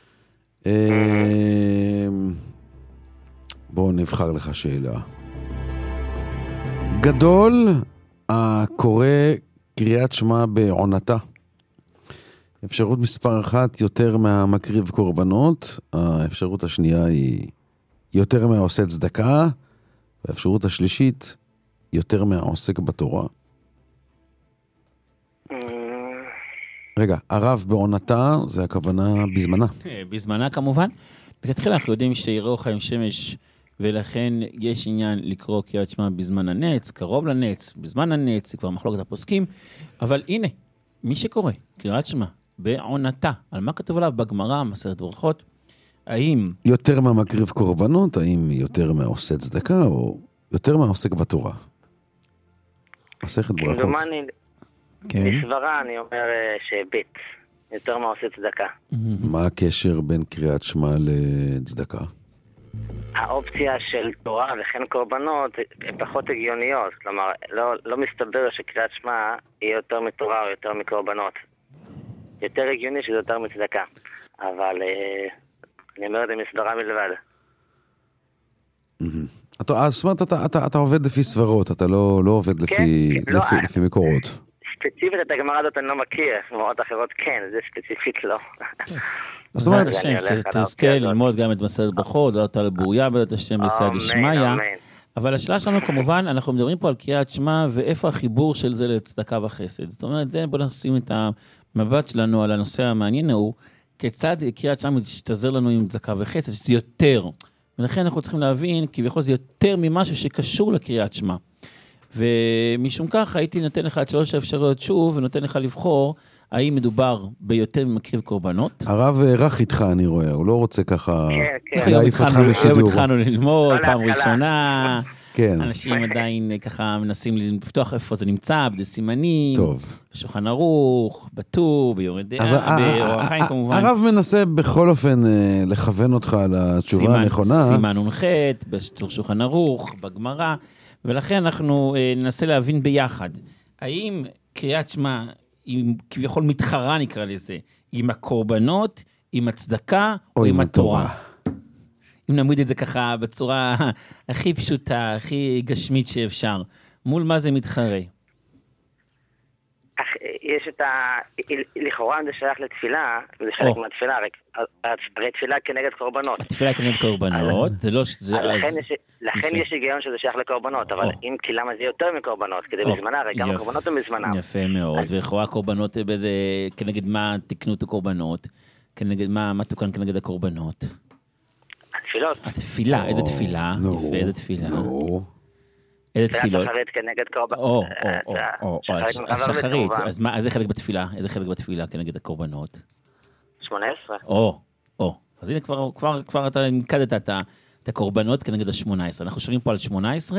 [SPEAKER 8] בואו נבחר לך שאלה. גדול הקורא קריאת שמע בעונתה. אפשרות מספר אחת, יותר מהמקריב קורבנות. האפשרות השנייה היא יותר מהעושה צדקה. והאפשרות השלישית, יותר מהעוסק בתורה. רגע, הרב בעונתה, זה הכוונה בזמנה.
[SPEAKER 11] בזמנה כמובן. בתחילה אנחנו יודעים שיראו חיים שמש, ולכן יש עניין לקרוא קריאת שמע בזמן הנץ, קרוב לנץ, בזמן הנץ, זה כבר מחלוקת הפוסקים. אבל הנה, מי שקורא קריאת שמע בעונתה, על מה כתוב עליו בגמרא, מסכת ברכות, האם...
[SPEAKER 8] יותר מהמקריב קורבנות, האם יותר מהעושה צדקה, או יותר מהעוסק בתורה? מסכת ברכות.
[SPEAKER 22] כמדומני, בסברה אני אומר שבית, יותר מהעושה צדקה.
[SPEAKER 8] מה הקשר בין קריאת שמע לצדקה?
[SPEAKER 22] האופציה של תורה וכן קורבנות הן פחות הגיוניות, כלומר, לא, לא מסתבר שקריאת שמע היא יותר מתורה או יותר מקורבנות. יותר הגיוני שזה יותר מצדקה, אבל אה, אני אומר את זה מסברה בלבד.
[SPEAKER 8] זאת אומרת, אתה עובד לפי סברות, אתה לא עובד לפי מקורות.
[SPEAKER 22] ספציפית את הגמרא הזאת אני לא מכיר, סברות אחרות כן, זה ספציפית לא.
[SPEAKER 11] זאת אומרת, שתזכה ללמוד גם את מסכת ברכות, דעת על בוריה, בדעת השם בסייעתא דשמיא. אבל השאלה שלנו כמובן, אנחנו מדברים פה על קריאת שמע, ואיפה החיבור של זה לצדקה וחסד. זאת אומרת, בואו נשים את המבט שלנו על הנושא המעניין הוא, כיצד קריאת שמע תשתזר לנו עם צדקה וחסד, שזה יותר. ולכן אנחנו צריכים להבין, כביכול זה יותר ממשהו שקשור לקריאת שמע. ומשום כך הייתי נותן לך את שלוש האפשרויות שוב, ונותן לך לבחור האם מדובר ביותר ממקריב קורבנות.
[SPEAKER 8] הרב רח איתך אני רואה, הוא לא רוצה ככה
[SPEAKER 11] להעיף אותך משידור. התחלנו ללמוד פעם ראשונה, אנשים עדיין ככה מנסים לפתוח איפה זה נמצא, בדי סימנים, בשולחן ערוך, בטור, ביורד דעה, באורח חיים כמובן.
[SPEAKER 8] הרב מנסה בכל אופן לכוון אותך לתשובה הנכונה.
[SPEAKER 11] סימן ונחת, בשולחן ערוך, בגמרא, ולכן אנחנו ננסה להבין ביחד, האם קריאת שמע, אם כביכול מתחרה נקרא לזה, עם הקורבנות, עם הצדקה, או, או עם התורה. התורה. אם נעמיד את זה ככה בצורה הכי פשוטה, הכי גשמית שאפשר, מול מה זה מתחרה?
[SPEAKER 22] יש את ה... לכאורה זה שייך לתפילה, זה חלק מהתפילה, הרי תפילה כנגד קורבנות.
[SPEAKER 11] התפילה כנגד קורבנות, זה לא...
[SPEAKER 22] לכן יש היגיון שזה שייך לקורבנות, אבל אם כי למה זה יותר מקורבנות, כדי בזמנה, הרי גם הקורבנות הם בזמנם.
[SPEAKER 11] יפה מאוד, ולכאורה קורבנות, כנגד מה תקנו את הקורבנות, מה תוקן כנגד הקורבנות?
[SPEAKER 22] התפילות.
[SPEAKER 11] התפילה, איזה תפילה, יפה, איזה תפילה. איזה תפילות?
[SPEAKER 22] השחרית כנגד קורבנות.
[SPEAKER 11] או, או, או, או, השחרית, אז איזה חלק בתפילה? איזה חלק בתפילה כנגד הקורבנות?
[SPEAKER 22] שמונה עשרה.
[SPEAKER 11] או, או, אז הנה כבר אתה נקדת את הקורבנות כנגד ה-שמונה עשרה. אנחנו שומעים פה על שמונה עשרה?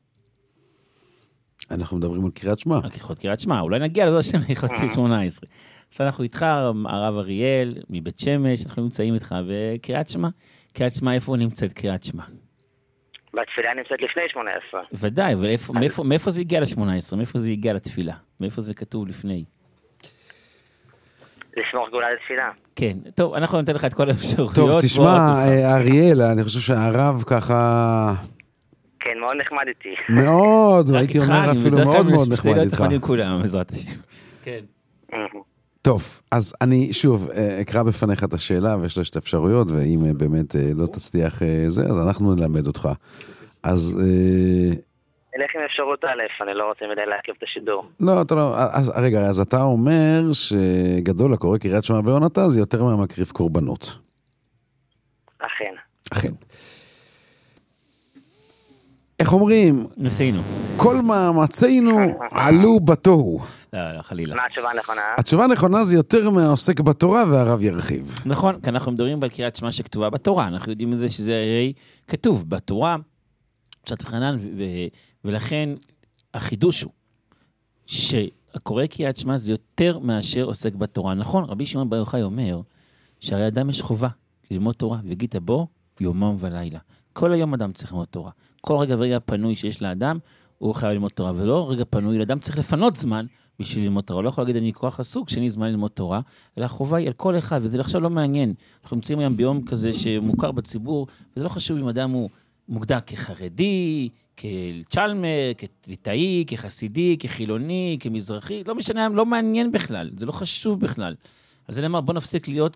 [SPEAKER 8] אנחנו מדברים על קריאת שמע.
[SPEAKER 11] על קריאת שמע, אולי נגיע לזה של שמונה עשרה. עכשיו אנחנו איתך, הרב אריאל, מבית שמש, אנחנו נמצאים איתך בקריאת שמע. קריאת שמע, איפה נמצאת קריאת שמע?
[SPEAKER 22] בתפילה נמצאת לפני שמונה עשרה.
[SPEAKER 11] ודאי, אבל איפה, מאיפה, מאיפה זה הגיע ל-שמונה עשרה? מאיפה זה הגיע לתפילה? מאיפה זה כתוב לפני?
[SPEAKER 22] לסמוך גאולה לתפילה.
[SPEAKER 11] כן, טוב, אנחנו ניתן לך את כל האפשרויות.
[SPEAKER 8] טוב, תשמע, אריאל, אני חושב שהרב ככה...
[SPEAKER 22] כן, מאוד נחמד איתי.
[SPEAKER 8] מאוד, הייתי אומר אפילו מאוד מאוד נחמד איתך.
[SPEAKER 11] נחמדים כולם, בעזרת השם. כן.
[SPEAKER 8] טוב, אז אני שוב אקרא בפניך את השאלה ויש לה שתי אפשרויות, ואם באמת לא תצליח זה, אז אנחנו נלמד אותך. אז...
[SPEAKER 22] אלך עם אפשרות א', אני לא רוצה מדי לעכב את השידור.
[SPEAKER 8] לא, אתה לא, אז רגע, אז אתה אומר שגדול הקורא קריאת שמע בעונתה זה יותר מהמקריב קורבנות.
[SPEAKER 22] אכן.
[SPEAKER 8] אכן. איך אומרים?
[SPEAKER 11] ניסינו.
[SPEAKER 8] כל מאמצינו עלו בתוהו.
[SPEAKER 11] לא, לא, חלילה.
[SPEAKER 22] מה התשובה הנכונה?
[SPEAKER 8] התשובה הנכונה זה יותר מהעוסק בתורה, והרב ירחיב.
[SPEAKER 11] נכון, כי אנחנו מדברים על קריאת שמע שכתובה בתורה. אנחנו יודעים את זה שזה הרי כתוב בתורה, פשט וחנן, ולכן החידוש הוא שהקורא קריאת שמע זה יותר מאשר עוסק בתורה. נכון, רבי שמעון בר יוחאי אומר שהרי אדם יש חובה ללמוד תורה, והגית בו יומם ולילה. כל היום אדם צריך ללמוד תורה. כל רגע ורגע פנוי שיש לאדם, הוא חייב ללמוד תורה, ולא רגע פנוי, לאדם צריך לפנות זמן בשביל ללמוד תורה. הוא לא יכול להגיד, אני כוח עסוק, שאני זמן ללמוד תורה, אלא החובה היא על כל אחד, וזה עכשיו לא מעניין. אנחנו נמצאים היום ביום כזה שמוכר בציבור, וזה לא חשוב אם אדם הוא מוגדר כחרדי, כצ'למר, כליטאי, כחסידי, כחילוני, כמזרחי, לא משנה, לא מעניין בכלל, זה לא חשוב בכלל. אז זה למה, בוא נפסיק להיות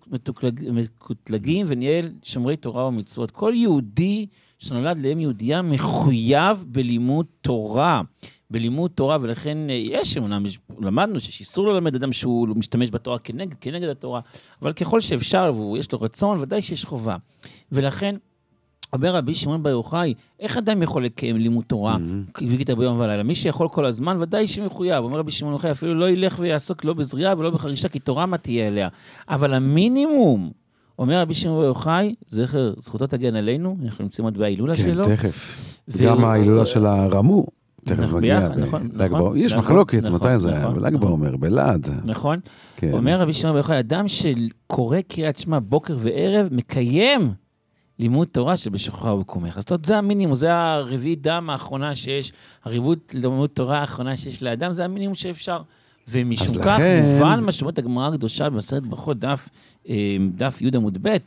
[SPEAKER 11] מקוטלגים ונהיה שומרי תורה ומצוות. כל יהודי שנולד לאם יהודייה מחויב בלימוד תורה, בלימוד תורה, ולכן יש אמונה, למדנו שיש איסור ללמד אדם שהוא משתמש בתורה כנגד, כנגד התורה, אבל ככל שאפשר, ויש לו רצון, ודאי שיש חובה. ולכן, אומר רבי שמעון בר יוחאי, איך אדם יכול לקיים לימוד תורה, והגית ביום ולילה? מי שיכול כל הזמן, ודאי שמחויב. אומר רבי שמעון בר יוחאי, אפילו לא ילך ויעסוק לא בזריעה ולא בחרישה, כי תורה מה תהיה אליה. אבל המינימום, אומר רבי שמעון בר יוחאי, זכר, זכותו תגן עלינו, אנחנו נמצאים עוד בהילולה שלו.
[SPEAKER 8] כן, תכף. גם ההילולה של הרמו, תכף מגיע. יש מחלוקת, מתי זה היה? בל"ג בעומר, בלעד.
[SPEAKER 11] נכון. אומר רבי שמעון בר יוחאי, אדם שקורא קריאת שמע בוקר וערב, מקיים לימוד תורה שבשוכחה ובקומך. אז זה המינימום, זה הרביעית דם האחרונה שיש, הריבות לימוד תורה האחרונה שיש לאדם, זה המינימום שאפשר. ומשום כך מובן מה שאומרת הגמרא הקדושה במסכת ברכות דף, דף י' עמוד ב',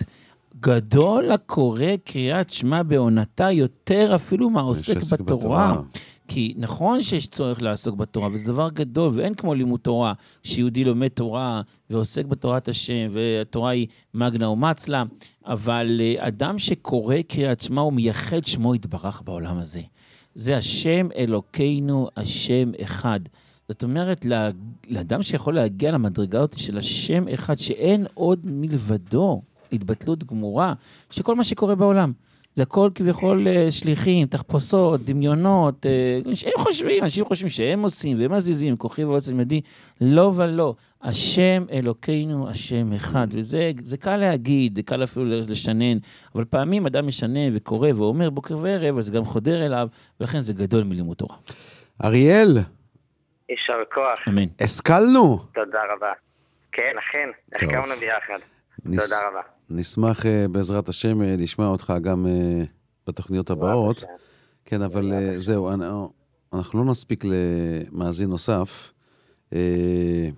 [SPEAKER 11] גדול הקורא קריאת שמע בעונתה יותר אפילו מהעוסק בתורה. כי נכון שיש צורך לעסוק בתורה, וזה דבר גדול, ואין כמו לימוד תורה, שיהודי לומד תורה ועוסק בתורת השם, והתורה היא מגנה ומצלה, אבל אדם שקורא קריאת שמע הוא מייחד שמו יתברך בעולם הזה. זה השם אלוקינו, השם אחד. זאת אומרת, לאדם שיכול להגיע למדרגה אותי של השם אחד, שאין עוד מלבדו, התבטלות גמורה, שכל מה שקורה בעולם, זה הכל כביכול שליחים, תחפושות, דמיונות, הם חושבים, אנשים חושבים שהם עושים והם מזיזים, כוחי ועוצם ידי, לא ולא, השם אלוקינו, השם אחד, וזה זה קל להגיד, זה קל אפילו לשנן, אבל פעמים אדם משנה וקורא ואומר בוקר וערב, אז זה גם חודר אליו, ולכן זה גדול מלימוד תורה.
[SPEAKER 8] אריאל.
[SPEAKER 22] יישר כוח.
[SPEAKER 11] אמן.
[SPEAKER 8] השכלנו.
[SPEAKER 22] תודה רבה. כן, אכן, השכלנו ביחד.
[SPEAKER 8] נס...
[SPEAKER 22] תודה רבה.
[SPEAKER 8] נשמח בעזרת השם לשמוע אותך גם בתוכניות הבאות. כן, אבל זהו, אנחנו לא נספיק למאזין נוסף.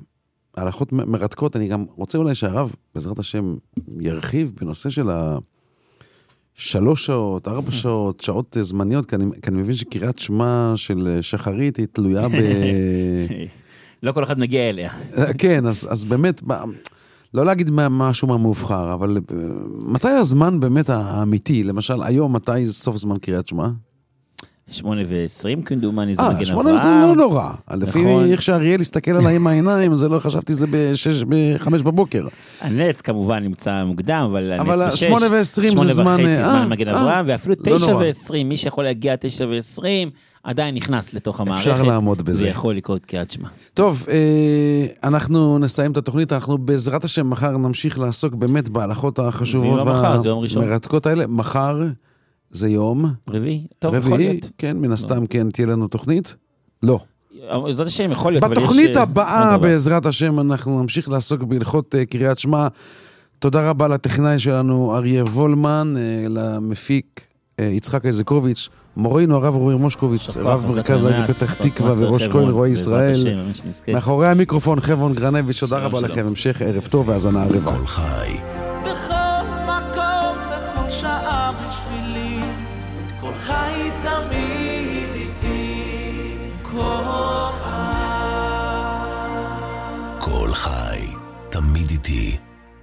[SPEAKER 8] הלכות מרתקות. אני גם רוצה אולי שהרב, בעזרת השם, ירחיב בנושא של השלוש שעות, ארבע שעות, שעות זמניות, כי אני, כי אני מבין שקריאת שמע של שחרית היא תלויה ב...
[SPEAKER 11] לא כל אחד מגיע אליה.
[SPEAKER 8] כן, אז, אז באמת, לא להגיד משהו מהמובחר, אבל מתי הזמן באמת האמיתי? למשל, היום מתי סוף זמן קריאת שמע?
[SPEAKER 11] שמונה ועשרים, כמדומני, זה מגן אברהם.
[SPEAKER 8] שמונה ועשרים לא נורא. לפי איך שאריאל הסתכל עליי עם העיניים, זה לא חשבתי זה בשש, בחמש בבוקר.
[SPEAKER 11] הנץ כמובן נמצא מוקדם, אבל הנץ
[SPEAKER 8] אבל
[SPEAKER 11] בשש.
[SPEAKER 8] שמונה ועשרים זה זמן...
[SPEAKER 11] שמונה וחצי זמן מגן אברהם, ואפילו תשע ועשרים, מי שיכול להגיע תשע ועשרים, עדיין נכנס לתוך המערכת.
[SPEAKER 8] אפשר לעמוד בזה.
[SPEAKER 11] ויכול לקרות קריאת שמע.
[SPEAKER 8] טוב, אנחנו נסיים את התוכנית, אנחנו בעזרת השם מחר נמשיך לעסוק באמת בהלכות החשובות והמרתקות האלה. מחר זה יום
[SPEAKER 11] רביעי, טוב,
[SPEAKER 8] רביעי, כן, מן הסתם, כן, תהיה לנו תוכנית? לא.
[SPEAKER 11] בעזרת השם, יכול להיות.
[SPEAKER 8] בתוכנית הבאה, בעזרת השם, אנחנו נמשיך לעסוק בהלכות קריאת שמע. תודה רבה לטכנאי שלנו, אריה וולמן, למפיק יצחק איזקוביץ', מורינו הרב רועי מושקוביץ, רב מרכז העיר פתח תקווה וראש כהן רועי ישראל. מאחורי המיקרופון חבון גרנביץ', תודה רבה לכם, המשך ערב טוב והאזנה ערבה.
[SPEAKER 6] כל חי. בכל מקום, בכל שעה בשבילי, כל חי תמיד איתי, כל חי.
[SPEAKER 4] כל חי תמיד איתי.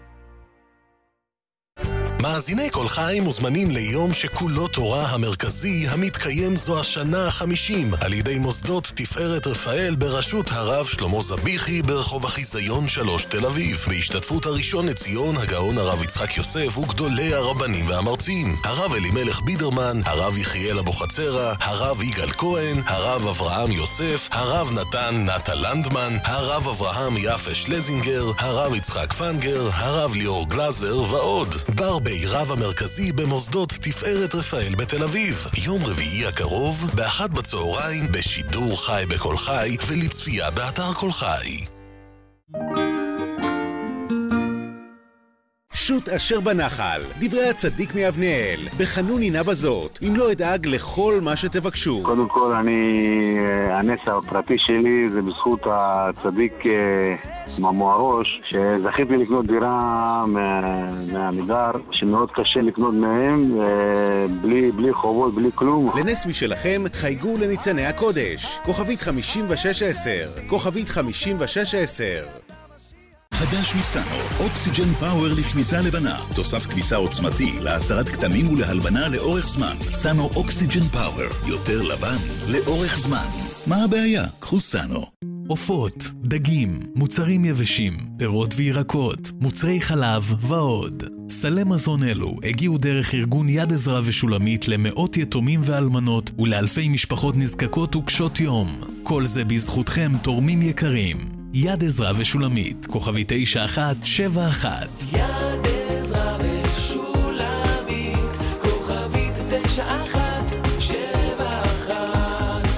[SPEAKER 4] מאזיני כל חי מוזמנים ליום שכולו תורה המרכזי המתקיים זו השנה החמישים על ידי מוסדות תפארת רפאל בראשות הרב שלמה זביחי ברחוב החיזיון שלוש תל אביב, בהשתתפות הראשון לציון הגאון הרב יצחק יוסף וגדולי הרבנים והמרצים, הרב אלימלך בידרמן, הרב יחיאל אבוחצירא, הרב יגאל כהן, הרב אברהם יוסף, הרב נתן נטה לנדמן, הרב אברהם יפה שלזינגר, הרב יצחק פנגר, הרב ליאור גלזר ועוד. בר בעירב המרכזי במוסדות תפארת רפאל בתל אביב. יום רביעי הקרוב, באחת בצהריים, בשידור חי בכל חי, ולצפייה באתר כל חי.
[SPEAKER 1] שוט אשר בנחל, דברי הצדיק מאבנאל, בחנון הנה בזאת, אם לא אדאג לכל מה שתבקשו.
[SPEAKER 18] קודם כל, אני, הנס הפרטי שלי זה בזכות הצדיק ממו הראש, שזכיתי לקנות דירה מהמידר, שמאוד קשה לקנות מהם, בלי, בלי חובות, בלי כלום.
[SPEAKER 1] לנס משלכם, חייגו לניצני הקודש, כוכבית חמישים ושש עשר, כוכבית חמישים ושש עשר.
[SPEAKER 5] חדש מסאנו, אוקסיג'ן פאוור לכביסה לבנה. תוסף כביסה עוצמתי להסרת כתמים ולהלבנה לאורך זמן. סאנו אוקסיג'ן פאוור, יותר לבן לאורך זמן. מה הבעיה? קחו סאנו. עופות, דגים, מוצרים יבשים, פירות וירקות, מוצרי חלב ועוד. סלי מזון אלו הגיעו דרך ארגון יד עזרא ושולמית למאות יתומים ואלמנות ולאלפי משפחות נזקקות וקשות יום. כל זה בזכותכם תורמים יקרים. יד עזרא ושולמית, כוכבי תשע אחת שבע אחת.
[SPEAKER 6] יד עזרא ושולמית, כוכבית תשע אחת שבע אחת.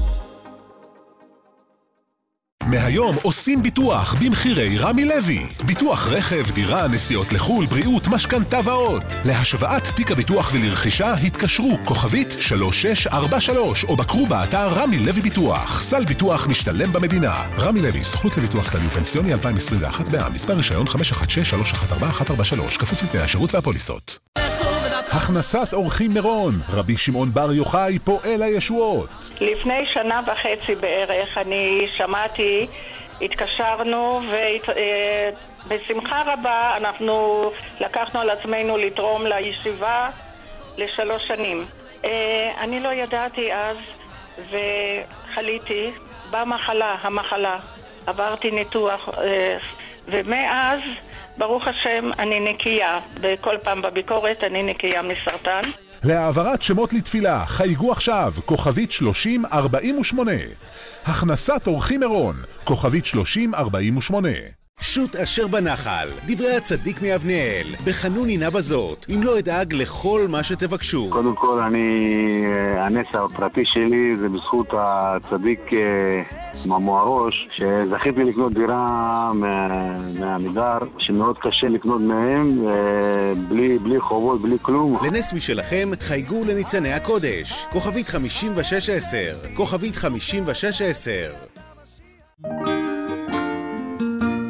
[SPEAKER 16] מהיום עושים ביטוח במחירי רמי לוי. ביטוח רכב, דירה, נסיעות לחול, בריאות, משכנתה ועוד. להשוואת תיק הביטוח ולרכישה התקשרו כוכבית שלוש שש ארבע שלוש או בקרו באתר רמי לוי ביטוח. סל ביטוח משתלם במדינה. רמי לוי, סוכנות לביטוח כללי ופנסיוני אלפיים עשרים ואחת בע"מ, מספר רישיון חמש אחת שש שלוש אחת ארבע אחת ארבע שלוש, כפוף לתנאי השירות והפוליסות. הכנסת אורחים מירון, רבי שמעון בר יוחאי פועל הישועות.
[SPEAKER 23] לפני שנה וחצי בערך אני שמעתי, התקשרנו ובשמחה רבה אנחנו לקחנו על עצמנו לתרום לישיבה לשלוש שנים. אני לא ידעתי אז וחליתי במחלה, המחלה, עברתי ניתוח ומאז ברוך השם אני נקייה, בכל פעם בביקורת אני נקייה מסרטן.
[SPEAKER 16] להעברת שמות לתפילה, חייגו עכשיו, כוכבית שלושים ארבעים ושמונה. הכנסת אורחים מירון, כוכבית שלושים ארבעים ושמונה.
[SPEAKER 1] שוט אשר בנחל, דברי הצדיק מאבנאל, בחנון הנה בזאת, אם לא אדאג לכל מה שתבקשו.
[SPEAKER 18] קודם כל, אני, הנס הפרטי שלי זה בזכות הצדיק ממו הראש, שזכיתי לקנות דירה מהמידר, שמאוד קשה לקנות מהם, בלי, בלי חובות, בלי כלום.
[SPEAKER 1] לנס משלכם, חייגו לניצני הקודש, כוכבית חמישים ושש עשר, כוכבית חמישים ושש עשר.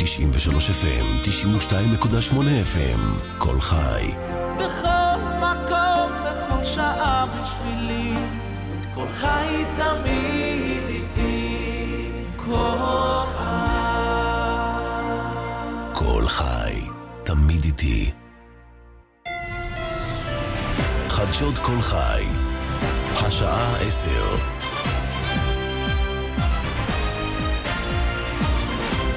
[SPEAKER 4] תשעים ושלוש אף אם, תשעים ושתיים נקודה שמונה אף אם, כל חי.
[SPEAKER 6] בכל מקום, בכל שעה בשבילי, כל חי תמיד איתי, כל חי.
[SPEAKER 4] כל חי, תמיד איתי. חדשות כל חי, השעה עשר.